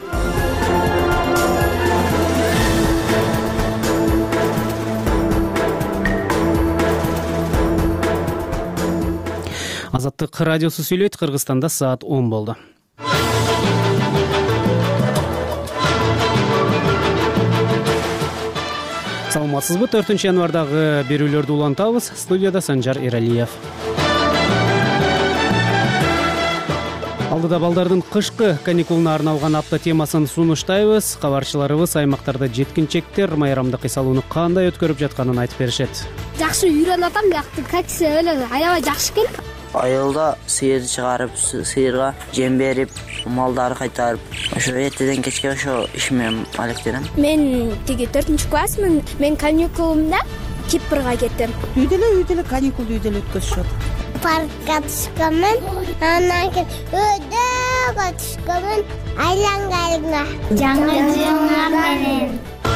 Азаттык радиосу сүйлөйт. Кыргызстанда саат 10 болду. Саламатсызбы? 4 январдагы берүүлөрдү улантабыз. Студияда Санжар Эралиев. Алдыда балдардын кышкы каникулуна арналган апта темасын сунуштайбыз. Кабарчыларыбыз аймактарда жеткинчектер майрамдык кыйсалууну кандай өткөрүп жатканын айтып беришет. Жакшы үйрөнүп атам, бияктын какиси эле аябай жакшы экен. Айылда сыйыр чыгарып, сыйырга жем берип, малдарды кайтарып, ошо эртеден кечке ошо иш менен алектенем. Мен 4-классмын. Мен каникулумда Кипрга кеттим. Үйдө каникулду өткөзүшөт. Паркка түшкөнмүн. Анан кийин өйдөгө түшкөнмүн. Айланга. Жаңы менен.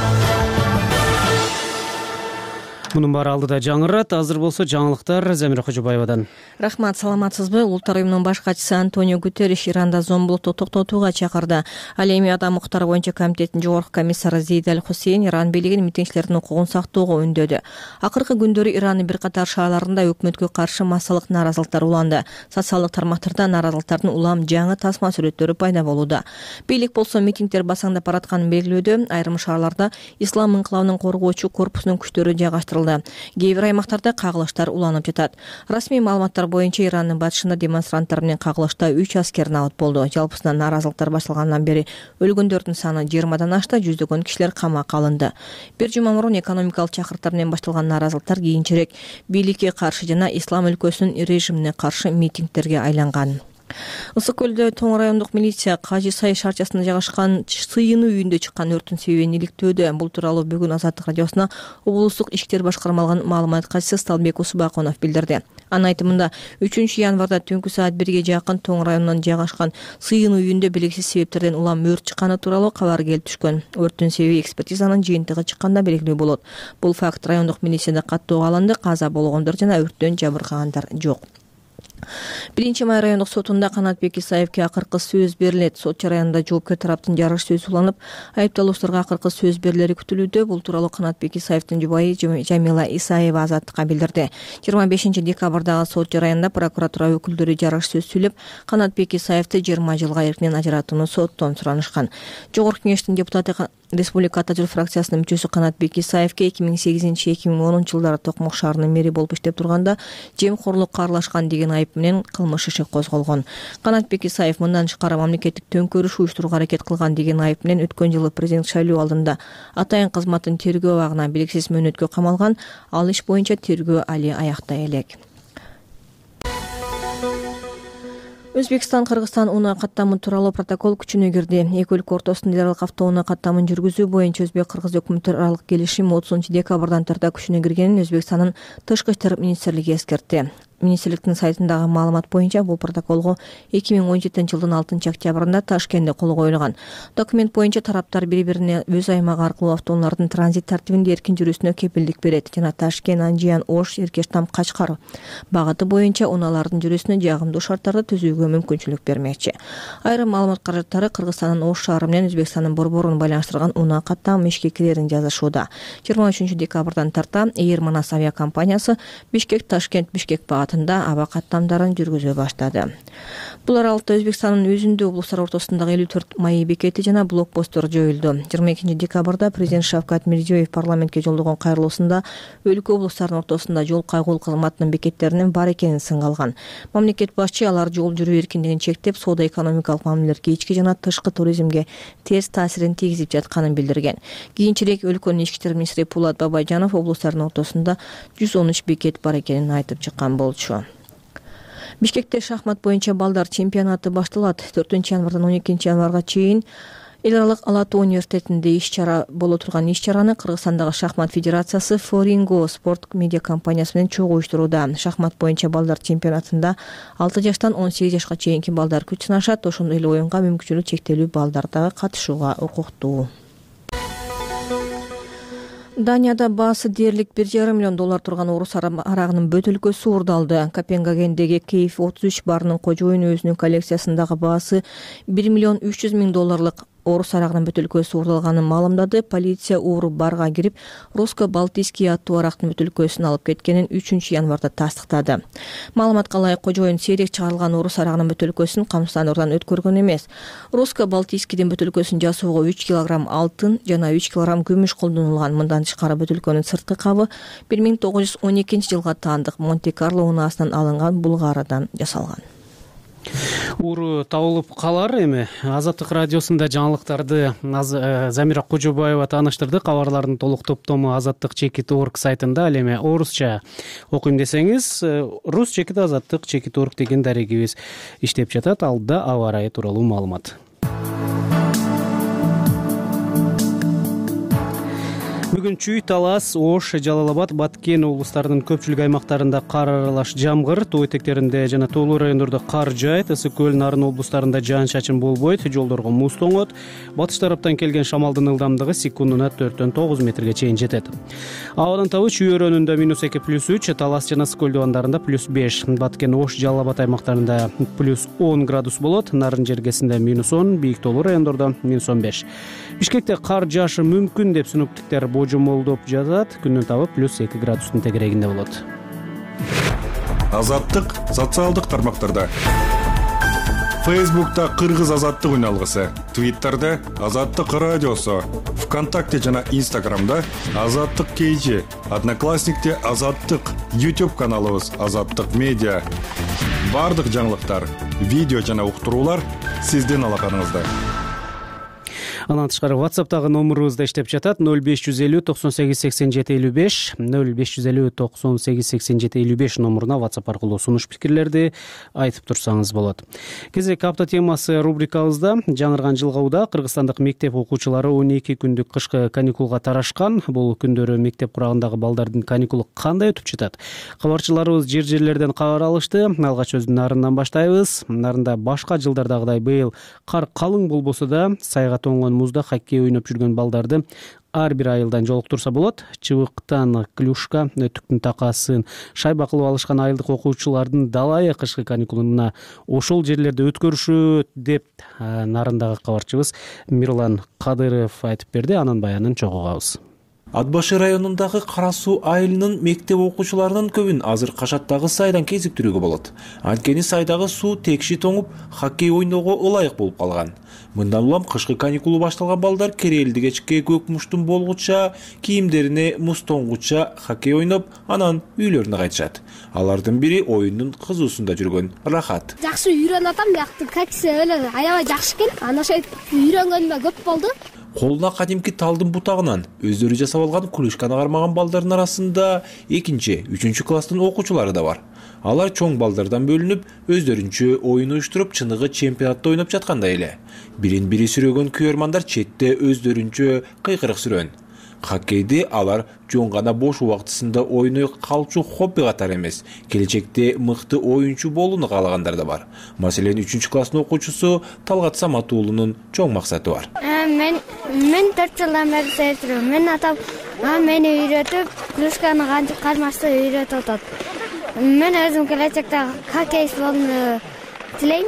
Мунун баары алдыда жаңырат. Азыр болсо жаңылыктар Замира Кожобаевадан. Рахмат, саламатсызбы? Улуттар уюмунун баш катчысы Антонио Гутерриш Иранда зомбулукту токтотууга чакырды. Ал эми адам укуктары боюнча комитеттин жогорку комиссары Зейд Аль-Хусейн Иран бийлигин митингчилердин укугун сактоого үндөдү. Акыркы күндөрү Ирандын бир катар шаарларында өкмөткө каршы массалык нааразылыктар уланды. Социалдык тармактарда нааразылыктардын улам жаңы тасма сүрөттөрү пайда болууда. Бийлик болсо митингдер басаңдап баратканын белгилөөдө. Айрым шаарларда ислам инкылабынын коргоочу корпусунун күчтөрү жайгаштырылды. Кээ бир аймактарда кагылыштар уланып жатат. Расмий маалыматтар боюнча Ирандын батышында демонстранттар менен кагылышта 3 аскер набыт болду. Жалпысынан нааразылыктар башталгандан бери өлгөндөрдүн саны 20дан ашты, жүздөгөн кишилер камакка алынды. Бир жума мурун экономикалык чакырыктар менен башталган нааразылыктар кийинчерээк бийликке каршы жана ислам өлкөсүнүн режимине каршы митингдерге айланган. Ысык көлдө Тоң райондук милиция Кажы Сай шарчасында жайгашкан сыйынуу үйүндө чыккан өрттүн себебин иликтөөдө. Бул тууралуу бүгүн Азаттык радиосуна облустук ички иштер башкармалыгынын маалымат катчысы Сталбек Усубакунов билдирди. Анын айтымында 3 январда түнкү саат 1ге жакын Тоң районунан жайгашкан сыйынуу үйүндө белгисиз себептерден улам өрт чыкканы тууралуу кабар келип түшкөн. Өрттүн себеби экспертизанын жыйынтыгы чыкканда белгилүү болот. Бул факт райондук милицияда каттоого алынды. Каза болгондор жана өрттөн жабыркагандар жок. 1-май райондук сотунда Канатбек Исаевке акыркы сөз берилет. Сот жараянында жоопкер тараптын жарыш сөзү уланып, айыпталуучуларга акыркы сөз берилери күтүлүүдө. Бул тууралуу Канатбек Исаевдин жубайы Жамила Исаева Азаттыкка билдирди. 25 декабрдагы сот жараянында прокуратура өкүлдөрү жарыш сөз сүйлөп, Канатбек Исаевди 20 жылга эркинен ажыратууну соттон суранышкан. Жогорку кеңештин депутаты Республика Ата жол фракциясынын мүчөсү Канатбек Исаевке 2008-2010 жылдары Токмок шаарынын мэри болуп иштеп турганда жемкорлукка аралашкан деген айып менен кылмыш иши козголгон. Канатбек Исаев мындан тышкары мамлекеттик төңкөрүш уюштурууга аракет кылган деген айып менен өткөн жылы президент шайлоо алдында атайын кызматтын тергөө абагына белгисиз мөөнөткө камалган. Ал иш боюнча тергөө али аяктай элек. Өзбекстан Кыргызстан унаа каттамы тууралуу протокол күчүнө кирди. Эки өлкө ортосунда эл аралык автоунаа каттамын жүргүзүү боюнча өзбек-кыргыз өкмөттөр аралык келишим 30 декабрдан тарта күчүнө киргенин Өзбекстандын тышкы иштер министрлиги эскертти. Министрликтин сайтындагы маалымат боюнча бул протоколго 2017 жылдын 6 октябрында Ташкентте кол коюлган. Документ боюнча тараптар бири-бирине өз аймагы аркылуу автоунаалардын транзит тартибинде эркин жүрүүсүнө кепилдик берет жана Ташкент, Анжиян, Ош, Эркештам, Качкар багыты боюнча унаалардын жүрүүсүнө жагымдуу шарттарды түзүүгө мүмкүнчүлүк бермекчи. Айрым маалымат каражаттары Кыргызстандын Ош шаары менен Өзбекстандын Борборун байланыштырган унаа каттамы ишке кирерин жазышууда. 23 декабрдан тарта Эйр Манас авиакомпаниясы Бишкек-Ташкент-Бишкек багыты багытында аба каттамдарын жүргүзө баштады. Бул аралыкта Өзбекстандын өзүндө облустар ортосундагы 54 МАИ бекети жана блокпосттор жоюлду. 22 декабрда президент Шавкат Мирзиёев парламентке жолдогон кайрылуусунда өлкө облустарынын ортосунда жол кайгылуу кызматынын бекеттеринин бар экенин сынга алган. Мамлекет башчы алар жол жүрүү эркиндигин чектеп, соода-экономикалык мамилелерге, ички жана тышкы туризмге терс таасирин тийгизип жатканын билдирген. Кийинчерээк өлкөнүн ички иштер министри Пулат Бабайжанов облустардын ортосунда 113 бекет бар экенин айтып чыккан болчу. Бишкекте шахмат боюнча балдар чемпионаты башталат. 4-январдан 12 январга чейин эл аралык Ала Тоо университетинде иш-чара боло турган иш-чараны Кыргызстандагы шахмат федерациясы Форинго спорт медиа компаниясы менен чогуу уюштурууда. Шахмат боюнча балдар чемпионатында 6 жаштан 18 жашка чейинки балдар күч сынашат. Ошондой эле оюнга мүмкүнчүлүгү чектелүү балдар дагы катышууга укуктуу. Данияда баасы дээрлик $1,5 миллион турган орус арагынын бөтөлкөсү уурдалды. Копенгагендеги Кейф 33 барынын кожоюну өзүнүн коллекциясындагы баасы $1,300,000 орус арагынын бөтөлкөсү уурдалганын маалымдады. Полиция ууру барга кирип, Роско Балтийский аттуу арактын бөтөлкөсүн алып кеткенин 3 январда тастыктады. Маалыматка ылайык, кожоюн сейрек чыгарылган орус арагынын бөтөлкөсүн камсыздандыруудан өткөргөн эмес. Роско Балтийскийдин бөтөлкөсүн жасоого 3 кг алтын жана 3 кг күмүш колдонулган. Мындан тышкары бөтөлкөнүн сырткы кабы 1912-жылга таандык Монте-Карло унаасынан алынган булгарадан жасалган. Ууру табылып калар. Эми Азаттык радиосунда жаңылыктарды Замира Кожобаева тааныштырды. Кабарлардын толук топтому azattik.org сайтында. Ал эми орусча окуйм десеңиз, рус чекит azattik.org деген дарегибиз иштеп жатат. Алда аба ырайы тууралуу маалымат. Бүгүн Чүй, Талас, Ош, Жалал-Абад, Баткен облустарынын көпчүлүк аймактарында кар аралаш жамгыр, тоо этектеринде жана тоолуу райондордо кар жаайт. Ысык көл, Нарын облустарында жаан-чачын болбойт, жолдорго муз тоңот. Батыш тараптан келген шамалдын ылдамдыгы секундуна 4-9 метрге чейин жетет. Абадан табы Чүй өрөөнүндө -2+3, Талас жана Ысык көл дубандарында +5, Баткен, Ош, Жалал-Абад аймактарында +10 градус болот, Нарын жергесинде -10, бийик тоолуу райондордо -15. Бишкекте кар жаашы мүмкүн деп синоптиктер божомолдоп жатат. Күндүн табы +2 градустун тегерегинде болот. Азаттык социалдык тармактарда. Фейсбукта Кыргыз азаттык үналгысы, Твиттерде Азаттык радиосу, ВКонтакте жана Инстаграмда Азаттык KG, Одноклассникте Азаттык, YouTube каналыбыз Азаттык медиа. Бардык жаңылыктар, видео жана уктуруулар сиздин алаканыңызда. Анан тышкары WhatsApp'тагы номерубузда иштеп жатат. 0550 98 87 55, 0550 98 87 55 номуруна WhatsApp аркылуу сунуш пикирлерди айтып турсаңыз болот. Кезек апта темасы рубрикабызда жаңырган жылгауда Кыргызстандык мектеп окуучулары 12 күндүк кышкы каникулга тарашкан. Бул күндөрү мектеп курагындагы балдардын каникулу кандай өтүп жатат? Кабарчыларыбыз жер-жерлерден кабар алышты. Алгач өзүнүн Нарындан баштайбыз. Нарында башка жылдардагыдай быйыл кар калың болбосо да, сайга тоңгон музда хоккей ойноп жүргөн балдарды ар бир айылдан жолуктурса болот. Чыбыктан Клюшка, Өтүктүн такасын шайба кылып алышкан айылдык окуучулардын далайы кышкы каникулуна ошол жерлерде өткөрүшөт деп Нарындагы кабарчыбыз Мирлан Кадыров айтып берди. Анын баянын чогуу угабыз. Ат башы районундагы Кара суу айылынын мектеп окуучуларынын көбүн азыр Кашаттагы сайдан кезиктирүүгө болот. Анткени сайдагы суу текши тоңуп, хоккей ойноого ылайык болуп калган. Мындан улам кышкы каникулу башталган балдар керелди кечке көк муштун болгуча, кийимдерине муз тоңгуча хоккей ойноп, анан үйлөрүнө кайтышат. Алардын бири оюндун кызуусунда жүргөн Рахат. Жакшы үйрөнүп атам, бияктын каксы эле аябай жакшы экен. Анан ошентип үйрөнгөнүмө көп болду. Колуна кадимки талдын бутагынан өздөрү жасап алган клюшканы кармаган балдардын арасында 2-3 класстын окуучулары да бар. Алар чоң балдардан бөлүнүп, өздөрүнчө оюн уюштуруп, чыныгы чемпионатта ойноп жаткандай эле. Бирин-бири сүрөгөн күйөрмандар четте өздөрүнчө кыйкырык сүрөн. Хоккейди алар жон гана бош убактысында ойной калчу хобби катары эмес, келечекте мыкты оюнчу болууну каалагандар да бар. Маселен 3 класстын окуучусу Талгат Саматуулунун чоң максаты бар. Мен 4 жылдан бери сейртирем. Мен атам мени үйрөтүп, клюшканы кантип кармашты үйрөтүп атат. Мен өзүм келечекте хоккейчи болууну тилейм.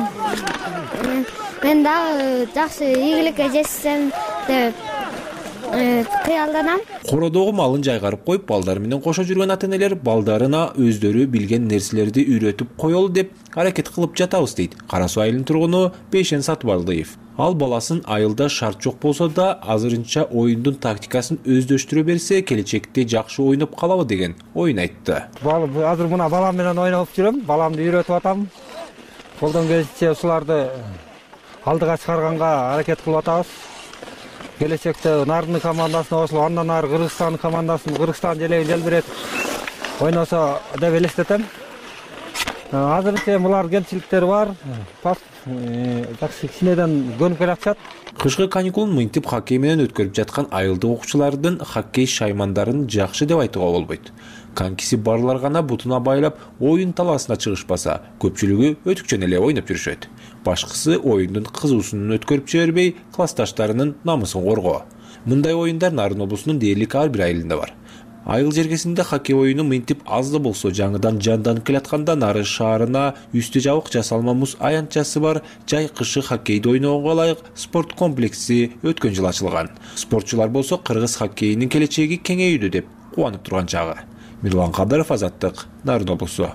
Мен дагы жакшы ийгиликке жетишсем деп кыялданам. Кородогу малын жайгарып коюп, балдары менен кошо жүргөн ата-энелер балдарына өздөрү билген нерселерди үйрөтүп коелу деп аракет кылып жатабыз дейт Кара Суу айылынын тургуну Бейшен Сатыбалдиев. Ал баласын айылда шарт жок болсо да азырынча оюндун тактикасын өздөштүрө берсе, келечекте жакшы ойноп калабы деген оюн айтты. Азыр мына балам менен ойноп жүрөм, баламды үйрөтүп атам. Колдон келишинче ушуларды алдыга чыгарганга аракет кылып атабыз. Келечекте Нардын командасына кошулуп, андан ары Кыргызстан командасын, Кыргызстан желегин желбиретип ойносо деп элестетем. Азырынча булар кемчиликтери бар. Жакшы кичинеден көнүп келатышат. Кышкы каникулун мынтип хоккей менен өткөрүп жаткан айылдык окуучулардын хоккей шаймандарын жакшы деп айтууга болбойт. Конкиси барлар гана бутуна байлап оюн талаасына чыгышпаса, көпчүлүгү өтүкчөн эле ойноп жүрүшөт. Башкысы оюндун кызуусун өткөрүп жибербей, классташтарынын намысын коргоо. Мындай оюндар Нарын облусунун дээрлик ар бир айылында бар. Айыл жергесинде хоккей оюну мынтип аз да болсо жаңыдан жанданып келатканда Нары шаарына үстү жабык жасалма муз аянтчасы бар жай кышы хоккейди ойноого ылайык спорт комплекси өткөн жыл ачылган. Спортчулар болсо кыргыз хоккейинин келечеги кеңейүүдө деп кубанып турган чагы. Мирлан Кадыров, Азаттык, Нарын облусу.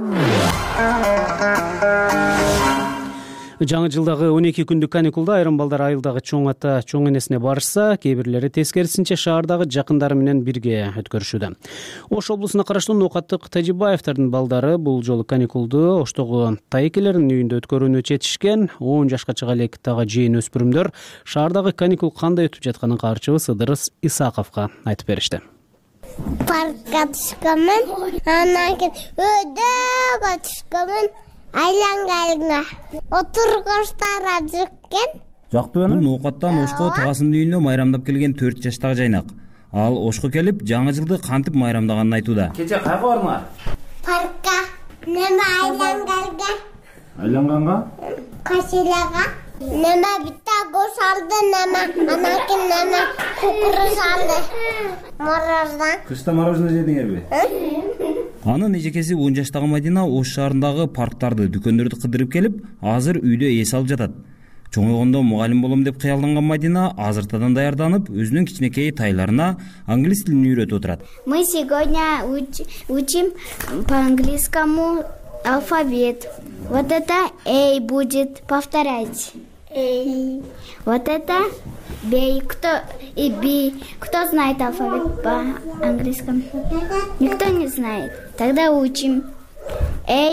Жаңы жылдагы 12 күндүк каникулда айрым балдар айылдагы чоң ата, чоң энесине барышса, кээ бирлери тескерисинче шаардагы жакындары менен бирге өткөрүшүүдө. Ош облусуна караштуу Ноокаттык Тажибаевдардын балдары бул жолу каникулду Оштогу тайекелеринин үйүндө өткөрүүнү чечишкен. 10 жашка чыга элек тагы жээн өспүрүмдөр шаардагы каникул кандай өтүп жатканын каарчыбыз Ыдырыс Исаковго айтып беришти. Паркка түшкөнмүн, анан кийин өйдөгө түшкөнмүн, айланга отургучтар жүргөн. Жактуу бул Ноокаттан Ошко тагасынын үйүнө майрамдап келген 4 жаштагы жайнак. Ал Ошко келип, жаңы жылды кантип майрамдаганын айтууда. Кече кайга бардыңар? Паркка. Неме айланга? Айланганга? Касилага. Неме битта гош алды, неме анан кийин неме кукуруз алды. Мороженое. Кышта мороженое жедиңерби? Анын эжекеси 10 жаштагы Мадина Ош шаарындагы парктарды, дүкөндөрдү кыдырып келип, азыр үйдө эс алып жатат. Чоңойгондо мугалим болом деп кыялданган Мадина азыртадан даярданып, өзүнүн кичинекей тайларына англис тилин үйрөтүп отурат. Мы сегодня учим по-английскому алфавит. Вот это A будет, повторять. A. Вот это B. Кто знает алфавит по-английскому? Никто не знает. Тогда учим. A,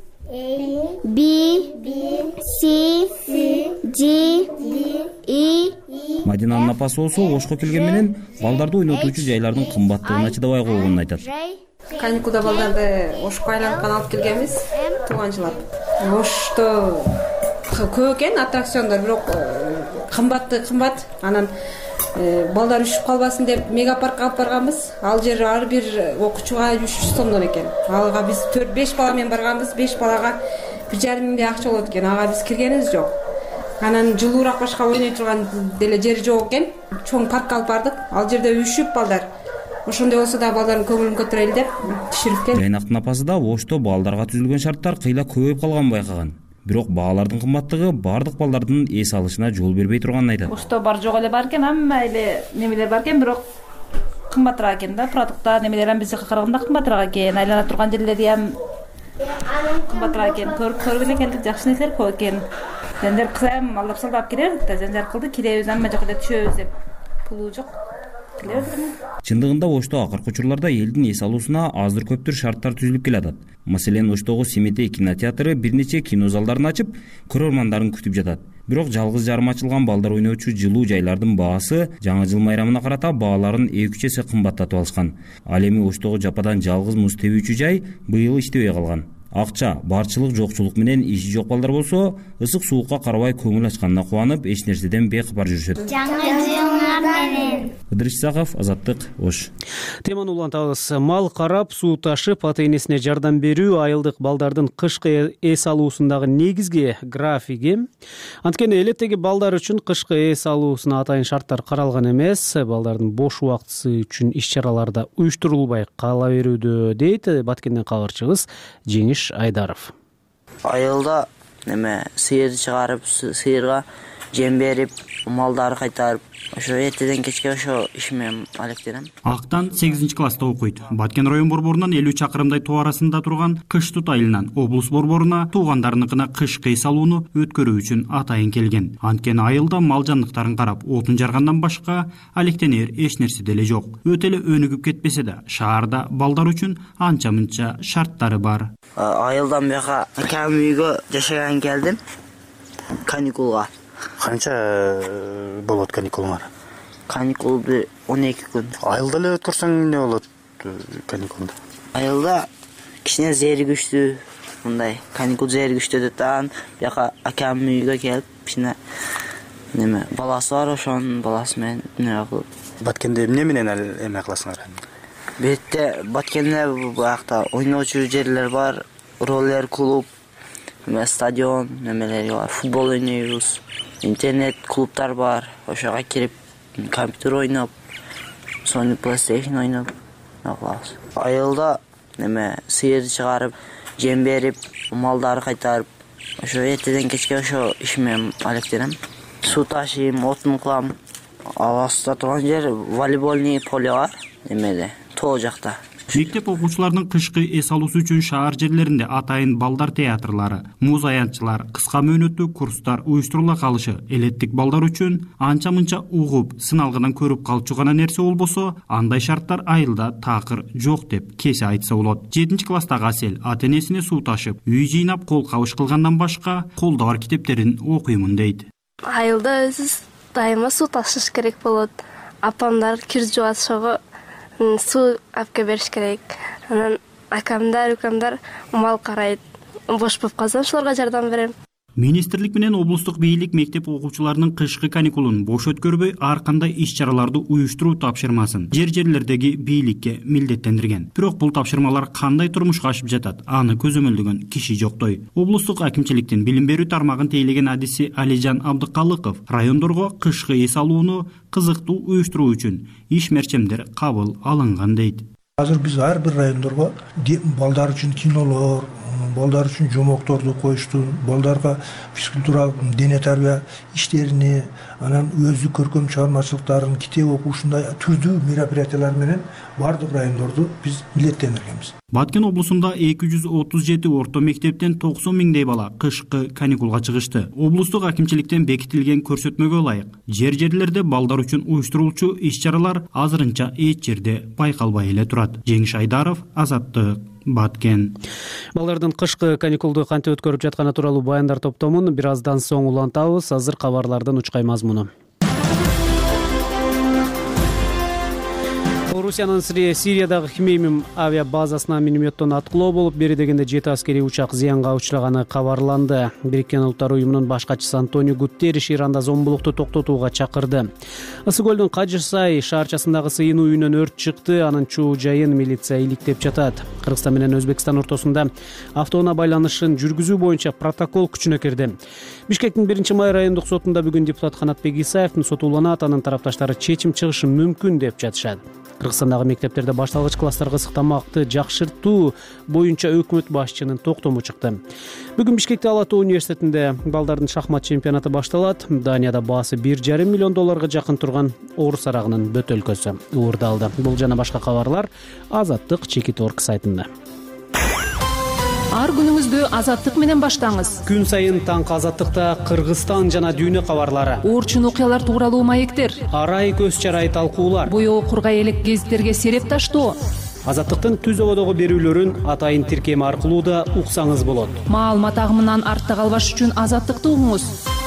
B, C, D, E. Мадинанын апасы болсо Ошко келген менен балдарды ойнотуучу жайлардын кымбаттыгына чыдабай койгонун айтат. Каникулда балдарды Ошко айланткан алып келгенбиз, тууганчылап. Ошто көп экен аттракциондор, бирок кымбат. Анан балдар үшүп калбасын деп мегапаркка алып барганбыз. Ал жер ар бир окуучуга 300 сомдон экен. Ага биз 4-5 бала менен барганбыз. 5 балага 1,5 миңдей акча болот экен. Ага биз киргенибиз жок. Анан жылуураак башка ойной турган деле жер жок экен. Чоң паркка алып бардык. Ал жерде үшүп балдар. Ошондой болсо да балдардын көңүлүн көтөрөлү деп түшүрүп келдик. Жайнактын апасы да Ошто балдарга түзүлгөн шарттар кыйла көбөйүп калганын байкаган. Бирок баалардын кымбаттыгы бардык балдардын эс алышына жол бербей турганын айтат. Ошто бар жок эле бар экен, амма эле немелер бар экен, бирок кымбатыраак экен да, продукттар, немелер бизге караганда кымбатыраак экен. Айлана турган жерлери ham кымбатыраак экен. Көргөн экенбиз, жакшы нерселер көп экен. Жанжар кылсам, алдап салдап киребиз да, жанжар кылды, киребиз, амма жок эле түшөбүз деп. Пулу жок. Чындыгында Ошто акыркы учурларда элдин эс алуусуна аздыр көптүр шарттар түзүлүп келатат. Маселен, Оштогу Семетей кинотеатры бир нече кино залдарын ачып, көрөрмандарын күтүп жатат. Бирок жалгыз жарым ачылган балдар ойноочу жылуу жайлардын баасы жаңы жыл майрамына карата бааларын 2-3 эсе кымбаттатып алышкан. Ал эми Оштогу жападан жалгыз муз тебүүчү жай быйыл иштебей калган. Акча, барчылык, жокчулук менен иши жок балдар болсо, ысык суукка карабай көңүл ачканына кубанып, эч нерседен бейкапар жүрүшөт. Жаңы жылыңар менен. Ыдырыс Исаков, Азаттык, Ош. Теманы улантабыз. Мал карап, суу ташып, ата-энесине жардам берүү айылдык балдардын кышкы эс алуусундагы негизги графиги. Анткени элеттеги балдар үчүн кышкы эс алуусуна атайын шарттар каралган эмес. Балдардын бош убактысы үчүн иш-чараларда уюштурулбай кала берүүдө, дейт Баткенден кабарчыбыз Жеңиш Айдаров. Айылда сыйырды чыгарып, сыйырга жем берип малдарды кайтарып ошо эртеден кечке ошо иш менен алектенем. Актан 8 класста окуйт. Баткен район борборунан 50 чакырымдай тоо арасында турган Кыш Тут айылынан облус борборуна туугандарыныкына кышкы эс алууну өткөрүү үчүн атайын келген. Анткени айылда мал жандыктарын карап отун жаргандан башка алектенер эч нерсе деле жок. Өтө эле өнүгүп кетпесе да, шаарда балдар үчүн анча мынча шарттары бар. Айылдан бияка акам үйгө жашаган келдим. Каникулга. Канча болот каникулуңар? Каникулду 12 күн. Айылда эле өткөрсөң эмне болот каникулда? Айылда кичине зери күчтүү, мындай каникул зери күчтүү деп таан, бияка акам үйгө келип, кичине неме баласы бар, ошонун баласы менен неме кылып. Баткенде эмне менен эме кыласыңар? Бетте Баткенде буякта ойночу жерлер бар, роллер клуб, стадион немелери бар, футбол ойнойбуз, интернет клубтар бар, ошого кирип компьютер ойноп, Sony PlayStation ойноп калабыз. Айылда неме сыйыр чыгарып, жем берип, малдарды кайтарып, ошо эртеден кечке ошо иш менен алектенем. Суу ташыйм, отун кылам. Аласта турган жер волейбольный поле бар, немеде, тоо жакта. Мектеп окуучуларынын кышкы эс алуусу үчүн шаар жерлеринде атайын балдар театрлары, муз аянтчылар, кыска мөөнөттүү курстар уюштурула калышы элеттик балдар үчүн анча мынча угуп, сыналгынан көрүп калчу гана нерсе болбосо, андай шарттар айылда такыр жок деп кесе айтса болот. 7 класстагы Асел ата-энесине суу ташып, үй жыйнап кол кабыш кылгандан башка колдо бар китептерин окуймун дейт. Айылда өзүбүз дайыма суу ташыш керек болот. Апамдар кир жуат ошого суу апка бериш керек. Анан акамдар, укамдар мал карайт. Бош болуп калсам ошолорго жардам берем. Министрлик менен облустук бийлик мектеп окуучуларынын кышкы каникулун бош өткөрбөй ар кандай иш-чараларды уюштуруу тапшырмасын жер-жерлердеги бийликке милдеттендирген. Бирок бул тапшырмалар кандай турмушка ашып жатат, аны көзөмөлдөгөн киши жоктой. Облустук акимчиликтин билим берүү тармагын тейлеген адиси Алижан Абдыкалыков райондорго кышкы эс алууну кызыктуу уюштуруу үчүн иш-мерчемдер кабыл алынган дейт. Азыр биз ар бир райондорго балдар үчүн кинолор, балдар үчүн жомокторду коюшту, балдарга физкультура, дене тарбия иштерини, анан өздүк көркөм чыгармачылыктарын, китеп окуушундай түрдүү мероприятиялар менен бардык райондорду биз милдеттендиргенбиз. Баткен облусунда 237 орто мектептен 90 миңдей бала кышкы каникулга чыгышты. Облустук акимчиликтен бекитилген көрсөтмөгө ылайык жер-жерлерде балдар үчүн уюштурулчу иш-чаралар азырынча эч жерде байкалбай эле турат. Жеңиш Айдаров, Азаттык, Баткен. Балдардын кышкы каникулду кантип өткөрүп жатканы тууралуу баяндар топтомун бир аздан соң улантабыз. Азыр кабарлардын учкай мазмуну. Орусиянын Сириядагы Хмеймим авиа базасына минометтон аткылоо болуп, бери дегенде 7 аскерий учак зыянга учураганы кабарланды. Бириккен Улуттар уюмунун башкачысы Антонио Гутерриш Иранда зомбулукту токтотууга чакырды. Ысык көлдүн Кажысай шаарчасындагы сыйынуу үйүнөн өрт чыкты, анын чуу жайын милиция иликтеп жатат. Кыргызстан менен Өзбекстан ортосунда автоунаа байланышын жүргүзүү боюнча протокол күчүнө кирди. Бишкектин 1-май райондук сотунда бүгүн депутат Канатбек Исаевдин соту уланат, анын тарапташтары чечим чыгышы мүмкүн деп жатышат. Кыргызстандагы мектептерде башталгыч класстарга ысык тамакты жакшыртуу боюнча өкмөт башчынын токтому чыкты. Бүгүн Бишкекте Ала Тоо университетинде балдардын шахмат чемпионаты башталат. Данияда баасы $1,5 миллион жакын турган орус арагынын бөтөлкөсү уурдалды. Бул жана башка кабарлар Азаттык Чекит.орг сайтында. Ар күнүңүздү Азаттык менен баштаңыз. Күн сайын таңкы Азаттыкта Кыргызстан жана дүйнө кабарлары, Орчун окуялар тууралуу маектер, арай көз чарай талкуулар, боёо кургай элек гезиттерге сереп таштоо. Азаттыктын түз ободогу берүүлөрүн атайын тиркем аркылуу да уксаңыз болот. Маалымат агымынан артта калбаш үчүн Азаттыкты угуңуз.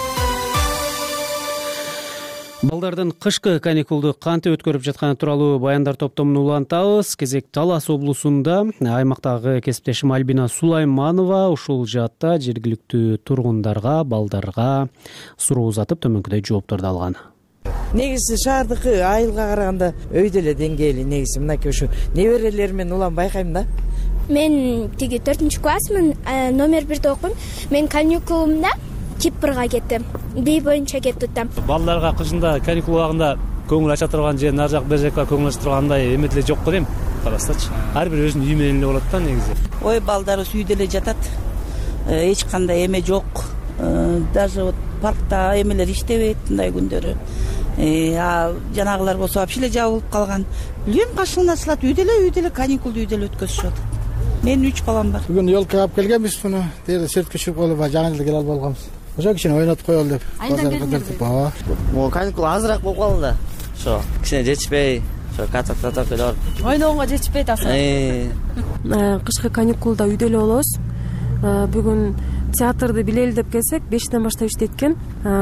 Балдардын кышкы каникулду кантип өткөрүп жатканы тууралуу баяндар топтомун улантабыз. Кезек Талас облусунда аймактагы кесиптешим Альбина Сулайманова ушул жаатта жергиликтүү тургундарга, балдарга суроо узатып төмөнкүдөй жоопторду алган. Негизи шаардыкы айылга караганда өйдө эле деңгээли. Негизи мынакей ушу неберелериммен улам байкайм да. Мен тиги 4-классмын, номер 1-де окуйм. Мен каникулумда Кипрга кеттим. Бий боюнча кеттим. Балдарга кышында каникул убагында көңүл ача турган же нар жак бер жакка көңүл ача тургандай эме деле жок го дейм. Карасачы. Ар бир өзүнүн үй менен эле болот да негизи. Ой, балдарыбыз үйдө эле жатат. Эч кандай эме жок. Даже вот паркта эмелер иштебейт мындай күндөрү. Жанагылар болсо вообще эле жабылып калган. Билбейм качан ачылат. Үйдө эле каникулду үйдө эле өткөзүшөт. Менин 3 балам бар. Бүгүн елка алып келгенбиз, буну дерде сөрткө чыгып калып, жаңы жылда келе албалганбыз. Ошо кичине ойнотуп коелу деп. Базарга кертип баа. Могу каникул азыраак болуп калды да. Ошо кичине жетишпей, ошо катап эле бар. Ойногонго жетишпейт асыл. Кышкы каникулда үйдө эле болобуз. Бүгүн театрды билели деп келсек 5-тен баштап иштейт экен.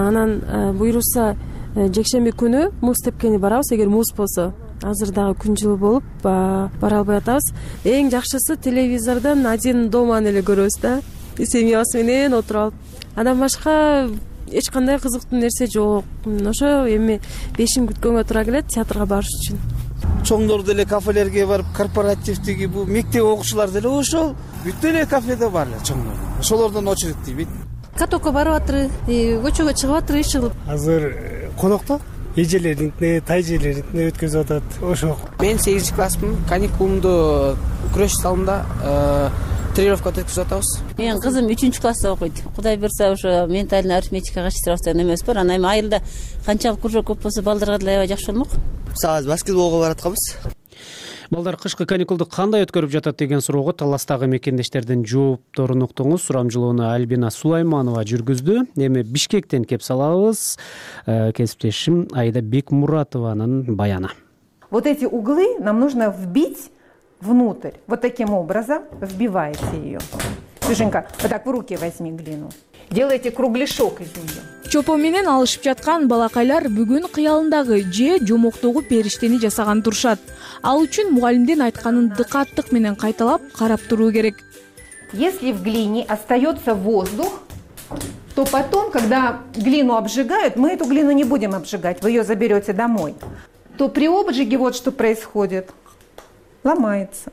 Анан буйруса жекшемби күнү муз тепкени барабыз, эгер муз болсо. Азыр дагы күн жылуу болуп бара албай атабыз. Эң жакшысы телевизордон Один доманы эле көрөбүз да. Семьябыз менен отуруп алып. Андан башка эч кандай кызыктуу нерсе жок. Ошо эми бешим күткөнгө туура келет театрга барыш үчүн. Чоңдор деле кафелерге барып, корпоративдеги бу мектеп окуучулар деле ошол бүт деле кафеде бар эле чоңдор. Ошолордон очередь дейбит. Катокко барып атыр, көчөгө чыгып атыр иш кылып. Азыр конокто эжелериңне, тайжелериңне өткөзүп атат. Ошо. Мен 8-класспын. Каникулумду күрөш залында тренировка өткөзүп атабыз. Менин кызым 3-класста окуйт. Кудай буйрса ошо ментальный арифметикага чыштырып эмес бар. Анан эми айылда канчалык кружок көп болсо балдарга деле аябай жакшы болмок. Саат баскетболго баратканбыз. Балдар кышкы каникулду кандай өткөрүп жатат деген суроого таластагы мекендештердин жоопторун уктуңуз. Сурамжылоону Альбина Сулайманова жүргүздү. Эми Бишкектен кеп салабыз. Кесиптешим Айда Бекмуратованын баяны. Вот эти углы нам нужно вбить внутрь. Вот таким образом вбиваете ее. Сюшенька, вот так в руки возьми глину. Делайте кругляшок из нее. Чопо менен алышып жаткан балакайлар бүгүн кыялындагы же жомоктогу периштени жасаган турушат. Ал үчүн мугалимдин айтканын дыкаттык менен кайталап карап туруу керек. Если в глине остается воздух, то потом, когда глину обжигают, мы эту глину не будем обжигать, вы ее заберете домой, то при обжиге вот что происходит. Ломается.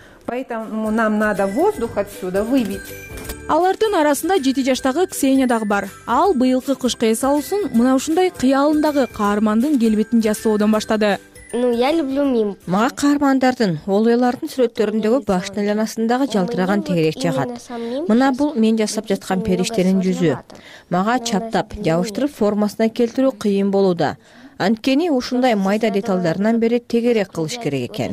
Поэтому нам надо воздух отсюда выбить. Алардын арасында 7 жаштагы Ксения дагы бар. Ал быйылкы кышкы эс алуусун мына ушундай кыялындагы каармандын келбетин жасоодон баштады. Я люблю мим. Мага каармандардын, олойлардын сүрөттөрүндөгү баштын айланасындагы жалтыраган тегерек жагат. Мына бул мен жасап жаткан периштенин жүзү. Мага чаптап, жабыштырып формасына келтирүү кыйын болууда. Анткени ушундай майда деталдарынан бери тегерек кылыш керек экен.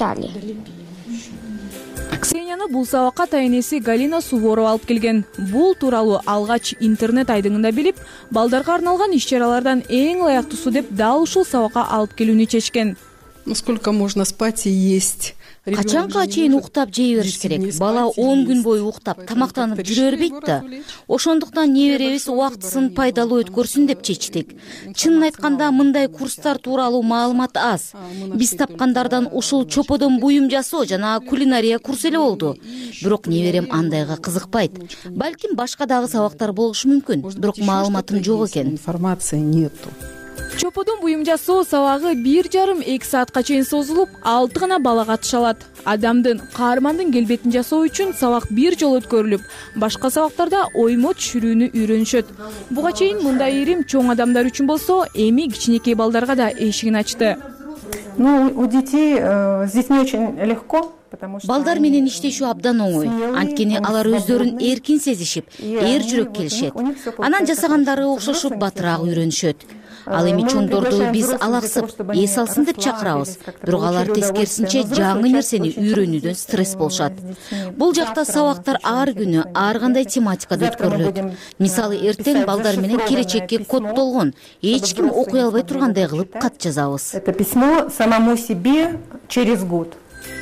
Ксенияны бул сабакка тайнеси Галина Суворова алып келген. Бул тууралуу алгач интернет айдыңында билип, балдарга арналган иш-чаралардан эң ылайыктуусу деп дал ушул сабакка алып келүүнү чечкен. Сколько можно спать и есть? Качанга чейин уктап жей бериш керек. Бала 10 күн бою уктап, тамактанып жүрө бербейт да. Ошондуктан неберебиз убактысын пайдалуу өткөрсүн деп чечтик. Чынын айтканда мындай курстар тууралуу маалымат аз. Биз тапкандардан ушул чоподон буюм жасоо жана кулинария курсу эле болду. Бирок неберем андайга кызыкпайт. Балким башка дагы сабактар болушу мүмкүн. Бирок маалыматым жок экен. Информации нету. Чоподон буюм жасоо сабагы 1,5-2 саатка чейин созулуп, 6 гана бала катыша алат. Адамдын, каармандын келбетин жасоо үчүн сабак бир жолу өткөрүлүп, башка сабактарда оймо түшүрүүнү үйрөнүшөт. Буга чейин мындай ирим чоң адамдар үчүн болсо, эми кичинекей балдарга да эшигин ачты. У детей с детьми очень легко. Балдар менен иштешүү абдан оңой. Анткени алар өздөрүн эркин сезишип, эр жүрөк келишет. Анан жасагандары окшошуп батыраак үйрөнүшөт. Ал эми чоңдорду биз алаксып, эс алсын деп чакырабыз. Бирок алар тескерисинче жаңы нерсени үйрөнүүдөн стресс болушат. Бул жакта сабактар ар күнү ар кандай тематикада өткөрүлөт. Мисалы, эртең балдар менен келечекке коддолгон, эч ким окуй албай тургандай кылып кат жазабыз. Это письмо самому себе через год.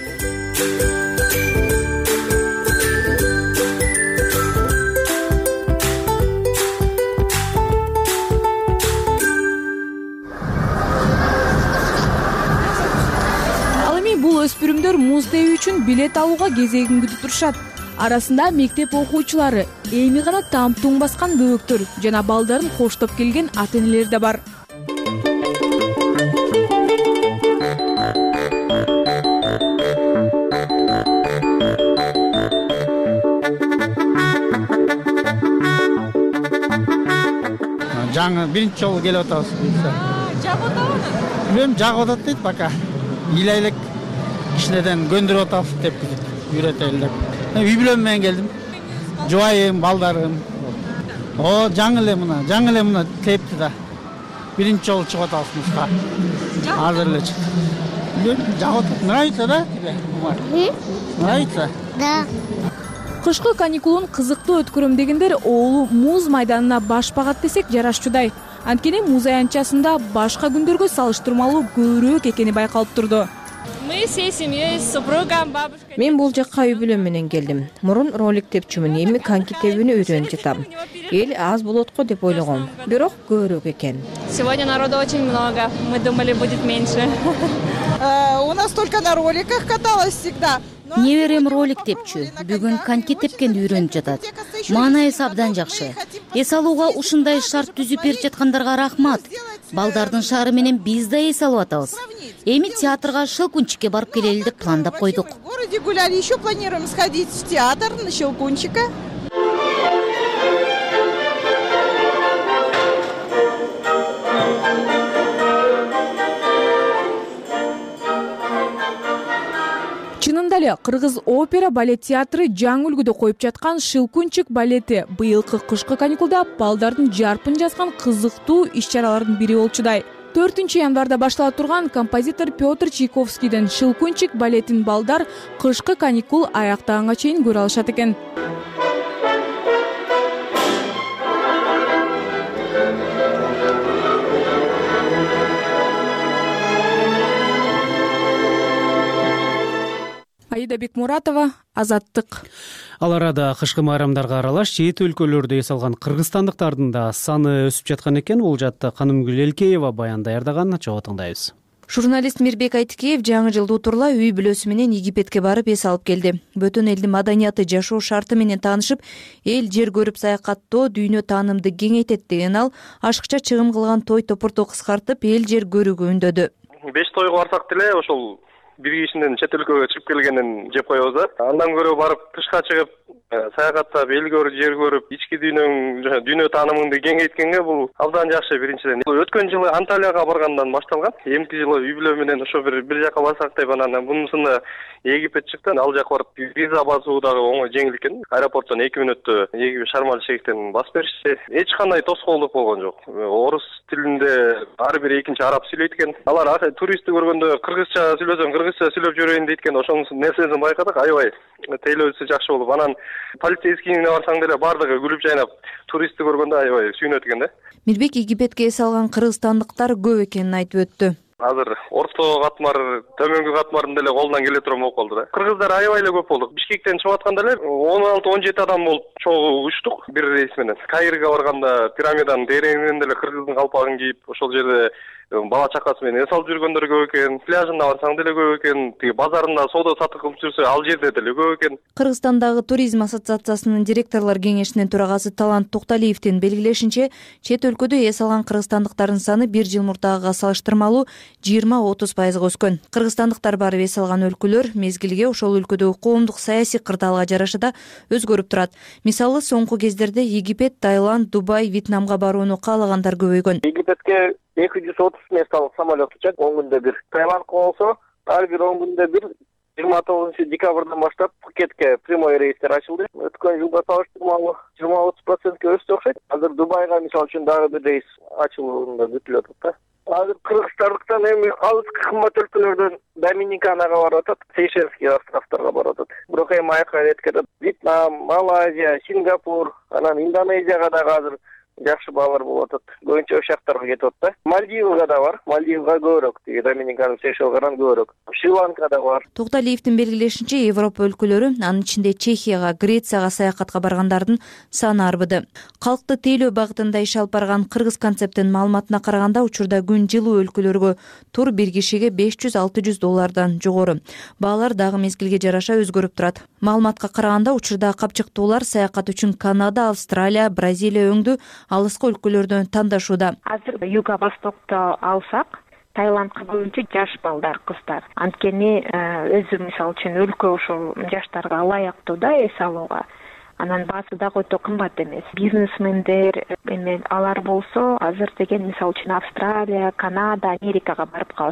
Бул өспүрүмдөр муз тебүү үчүн билет алууга кезегин күтүп турушат. Арасында мектеп окуучулары, эми гана там-туң баскан бөбөктөр жана балдарын коштоп келген ата-энелер да бар. Жаңы биринчи жолу келип атабыз. Жагып атабы? Билем, жагып атат дейт пока. Илайлык кичинеден көндүрүп атабыз деп үйрөтөлү деп. Үй бүлөм менен келдим. Жубайым, балдарым. жаңы эле мына тепти да. Биринчи жолу чыгып атабызга. Азыр эле чыкты. Жагып атат. Нравится, да тебе? Нравится? Да. Кышкы каникулун кызыктуу өткөрөм дегендер оолу муз майданына баш багат десек жарашчудай. Анткени муз аянтчасында башка күндөргө салыштырмалуу көбүрөөк экени байкалып турду. Мы всей семьей с супругом, бабушкой. Мен бул жакка үй бүлөм менен келдим. Мурун ролик тепчүмүн, эми коньки тебүүнү үйрөнүп жатам. Эл аз болот го деп ойлогом, бирок көбүрөөк экен. Сегодня народу очень много. Мы думали, будет меньше. У нас только на роликах каталась всегда. Неберем ролик тепчү, бүгүн коньки тепкенди үйрөнүп жатат. Маанайыбыз абдан жакшы. Эс алууга ушундай шарт түзүп берип жаткандарга рахмат. Балдардын шаары менен биз да эс алып атабыз. Эми театрга Щелкунчикке барып келели деп пландап койдук. В городе гуляли, еще планируем сходить в театр на Щелкунчика. Чынында эле Кыргыз опера балет театры жаңы үлгүдө коюп жаткан Щелкунчик балети быйылкы кышкы каникулда балдардын жарпын жазган кызыктуу иш-чаралардын бири болчудай. 4 январда баштала турган композитор Петр Чайковскийдин Щелкунчик балетин балдар кышкы каникул аяктаганга чейин көрө алышат экен. Аида Бекмуратова, Азаттык. Ал арада кышкы майрамдарга аралаш чет өлкөлөрдө эс алган кыргызстандыктардын да саны өсүп жаткан экен. Бул жатты Канымгүл Элкеева баян даярдаган, чогуу тыңдайбыз. Журналист Мирбек Айтикеев жаңы жылдуу турла үй бүлөсү менен Египетке барып эс алып келди. Бөтөн элдин маданияты, жашоо шарты менен таанышып, эл жер көрүп саякаттоо дүйнө таанымды кеңейтет деген ал ашыкча чыгым кылган той топурду кыскартып, эл жер көрүүгө үндөдү. 5 тойго барсак деле ошол бир кишинин чет өлкөгө чыгып келгенин жеп коебуз да. Андан көрө барып тышка чыгып, саякаттап, эл көрүп, жер көрүп, ички дүйнө таанымыңды кеңейткенге бул абдан жакшы. Биринчиден өткөн жылы Анталияга баргандан башталган. Эмки жылы үй бүлө менен ошо бир жака барсак деп анан мунусунда Египет чыкты. Ал жака барып виза басуу дагы оңой, жеңил экен. Аэропорттон 2 мүнөттө Шарм эль-Шейхтен басып беришти. Эч кандай тоскоолдук болгон жок. Орус тилинде ар бир экинчи араб сүйлөйт экен. Алар туристти көргөндө кыргызча сүйлөсөм, кыргызча сүйлөп жүрөйүн дейт экен. Ошонун нерсесин байкадык. Аябай тейлөөсү жакшы болуп, анан полицейскийине барсаң деле бардыгы күлүп жайнап, туристти көргөндө аябай сүйүнөт экен да. Мирбек Египетке эс алган кыргызстандыктар көп экенин айтып өттү. Азыр орто катмар, төмөнгү катмардын деле колунан келе турган болуп калды да. Кыргыздар аябай эле көп болдук. Бишкектен чыгып атканда эле 16-17 адам болуп чогуу учтук бир рейс менен. Каирге барганда пирамиданын тереңинен деле кыргыздын калпагын кийип, ошол жерде бала чакасы менен эс алып жүргөндөр көп экен. Пляжына барсаң деле көп экен. Тиги базарында соода сатык кылып жүрсө, ал жерде деле көп экен. Кыргызстандагы туризм ассоциациясынын директорлор кеңешинин төрагасы Талант Токталиевдин белгилешинче, чет өлкөдө эс алган кыргызстандыктардын саны бир жыл мурдагыга салыштырмалуу 20-30%га өскөн. Кыргызстандыктар барып эс алган өлкөлөр мезгилге ошол өлкөдөгү коомдук саясий кырдаалга жараша да өзгөрүп турат. Мисалы, соңку кездерде Египет, Таиланд, Дубай, Вьетнамга барууну каалагандар көбөйгөн. Египетке 230 местталык самолет учат 10 күндө бир. Таиландка болсо ар бир 10 күндө бир 29 декабрдан баштап Пхукетке прямой рейстер ачылды. Өткөн жылга салыштырмалуу 20-30%га өстү окшойт. Азыр Дубайга мисалы үчүн дагы бир рейс ачылууда күтүлүп атат да. Азыр кыргызстандыктан эми алыскы кымбат өлкөлөрдөн Доминиканага барып атат, Сейшельский островторго барып атат. Бирок эми айкын эткерет Вьетнам, Малайзия, Сингапур, анан Индонезияга дагы азыр жакшы баалар болуп атат. Көбүнчө ошол жактарга кетип атат да. Мальдивага да бар. Мальдивага көбүрөөк, тиги Доминиканын Сейшелгардан көбүрөөк. Шри-Ланкада бар. Токталиевдин белгилешинче, Европа өлкөлөрү, анын ичинде Чехияга, Грецияга саякатка баргандардын саны арбыды. Калкты тейлөө багытында иш алып барган Кыргыз концепттин маалыматына караганда, учурда күн жылуу өлкөлөргө тур бир кишиге $500-600 жогору. Баалар дагы мезгилге жараша өзгөрүп турат. Маалыматка караганда, учурда капчыктуулар саякат үчүн Канада, Австралия, Бразилия өңдүү алыскы өлкөлөрдөн тандашууда. Азыр Юго-Востокто алсак, Таиландка көбүнчө жаш балдар, кыздар. Анткени өзү мисалы үчүн өлкө ошол жаштарга ылайыктуу да эс алууга. Анан баасы дагы өтө кымбат эмес. Бизнесмендер эме алар болсо азыр деген мисалы үчүн Австралия, Канада, Америкага барып калышты.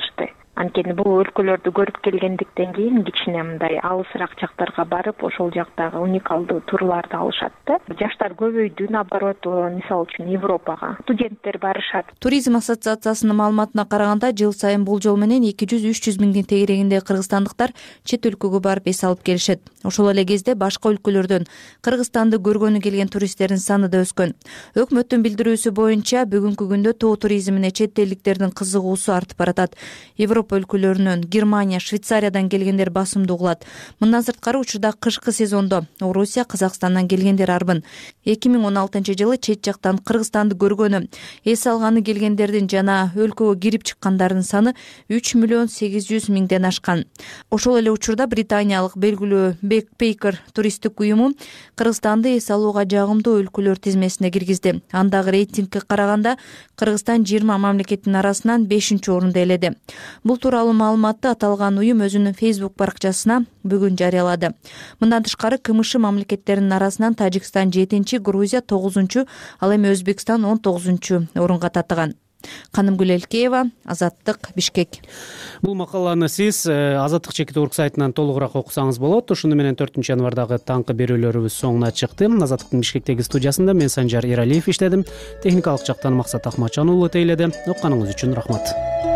анткени бул өлкөлөрдү көрүп келгендиктен кийин кичине мындай алысыраак жактарга барып ошол жактагы уникалдуу турларды алышат да. Жаштар көбөйдү, наоборот, мисалы үчүн Европага студенттер барышат. Туризм ассоциациясынын маалыматына караганда, жыл сайын бул жол менен 200-300 миңдин тегерегинде кыргызстандыктар чет өлкөгө барып эс алып келишет. Ошол эле кезде башка өлкөлөрдөн Кыргызстанды көргөнү келген туристтердин саны да өскөн. Өкмөттүн билдирүүсү боюнча, бүгүнкү күндө тоо туризмине чет элдиктердин кызыгуусу артып баратат. Европа өлкөлөрүнөн, Германия, Швейцариядан келгендер басымдуу кылат. Мындан сырткары, учурда кышкы сезондо Орусия, Казакстандан келгендер арбын. 2016-жылы чет жактан Кыргызстанды көргөнү, эс алганы келгендердин жана өлкөгө кирип чыккандардын саны 3,8 миллион ашкан. Ошол эле учурда британиялык белгилүү Backpacker туристтик уюму Кыргызстанды эс алууга жагымдуу өлкөлөр тизмесине киргизди. Андагы рейтингке караганда Кыргызстан 20 мамлекеттин арасынан 5-орунду ээледи. Бул тууралуу маалыматты аталган уюм өзүнүн Facebook баракчасына бүгүн жарыялады. Мындан тышкары, КМШ мамлекеттеринин арасынан Тажикстан 7-чи, Грузия 9-чу, ал эми Өзбекстан 19-чу орунга татыган. Канымгүл Элкеева, Азаттык, Бишкек. Бул макаланы сиз Азаттык чекит орг сайтынан толугураак окусаңыз болот. Ошону менен 4-январдагы таңкы берүүлөрүбүз соңуна чыкты. Азаттыктын Бишкектеги студиясында мен Санжар Эралиев иштедим. Техникалык жактан Максат Акматжан уулу тейледи. Окканыңыз үчүн рахмат.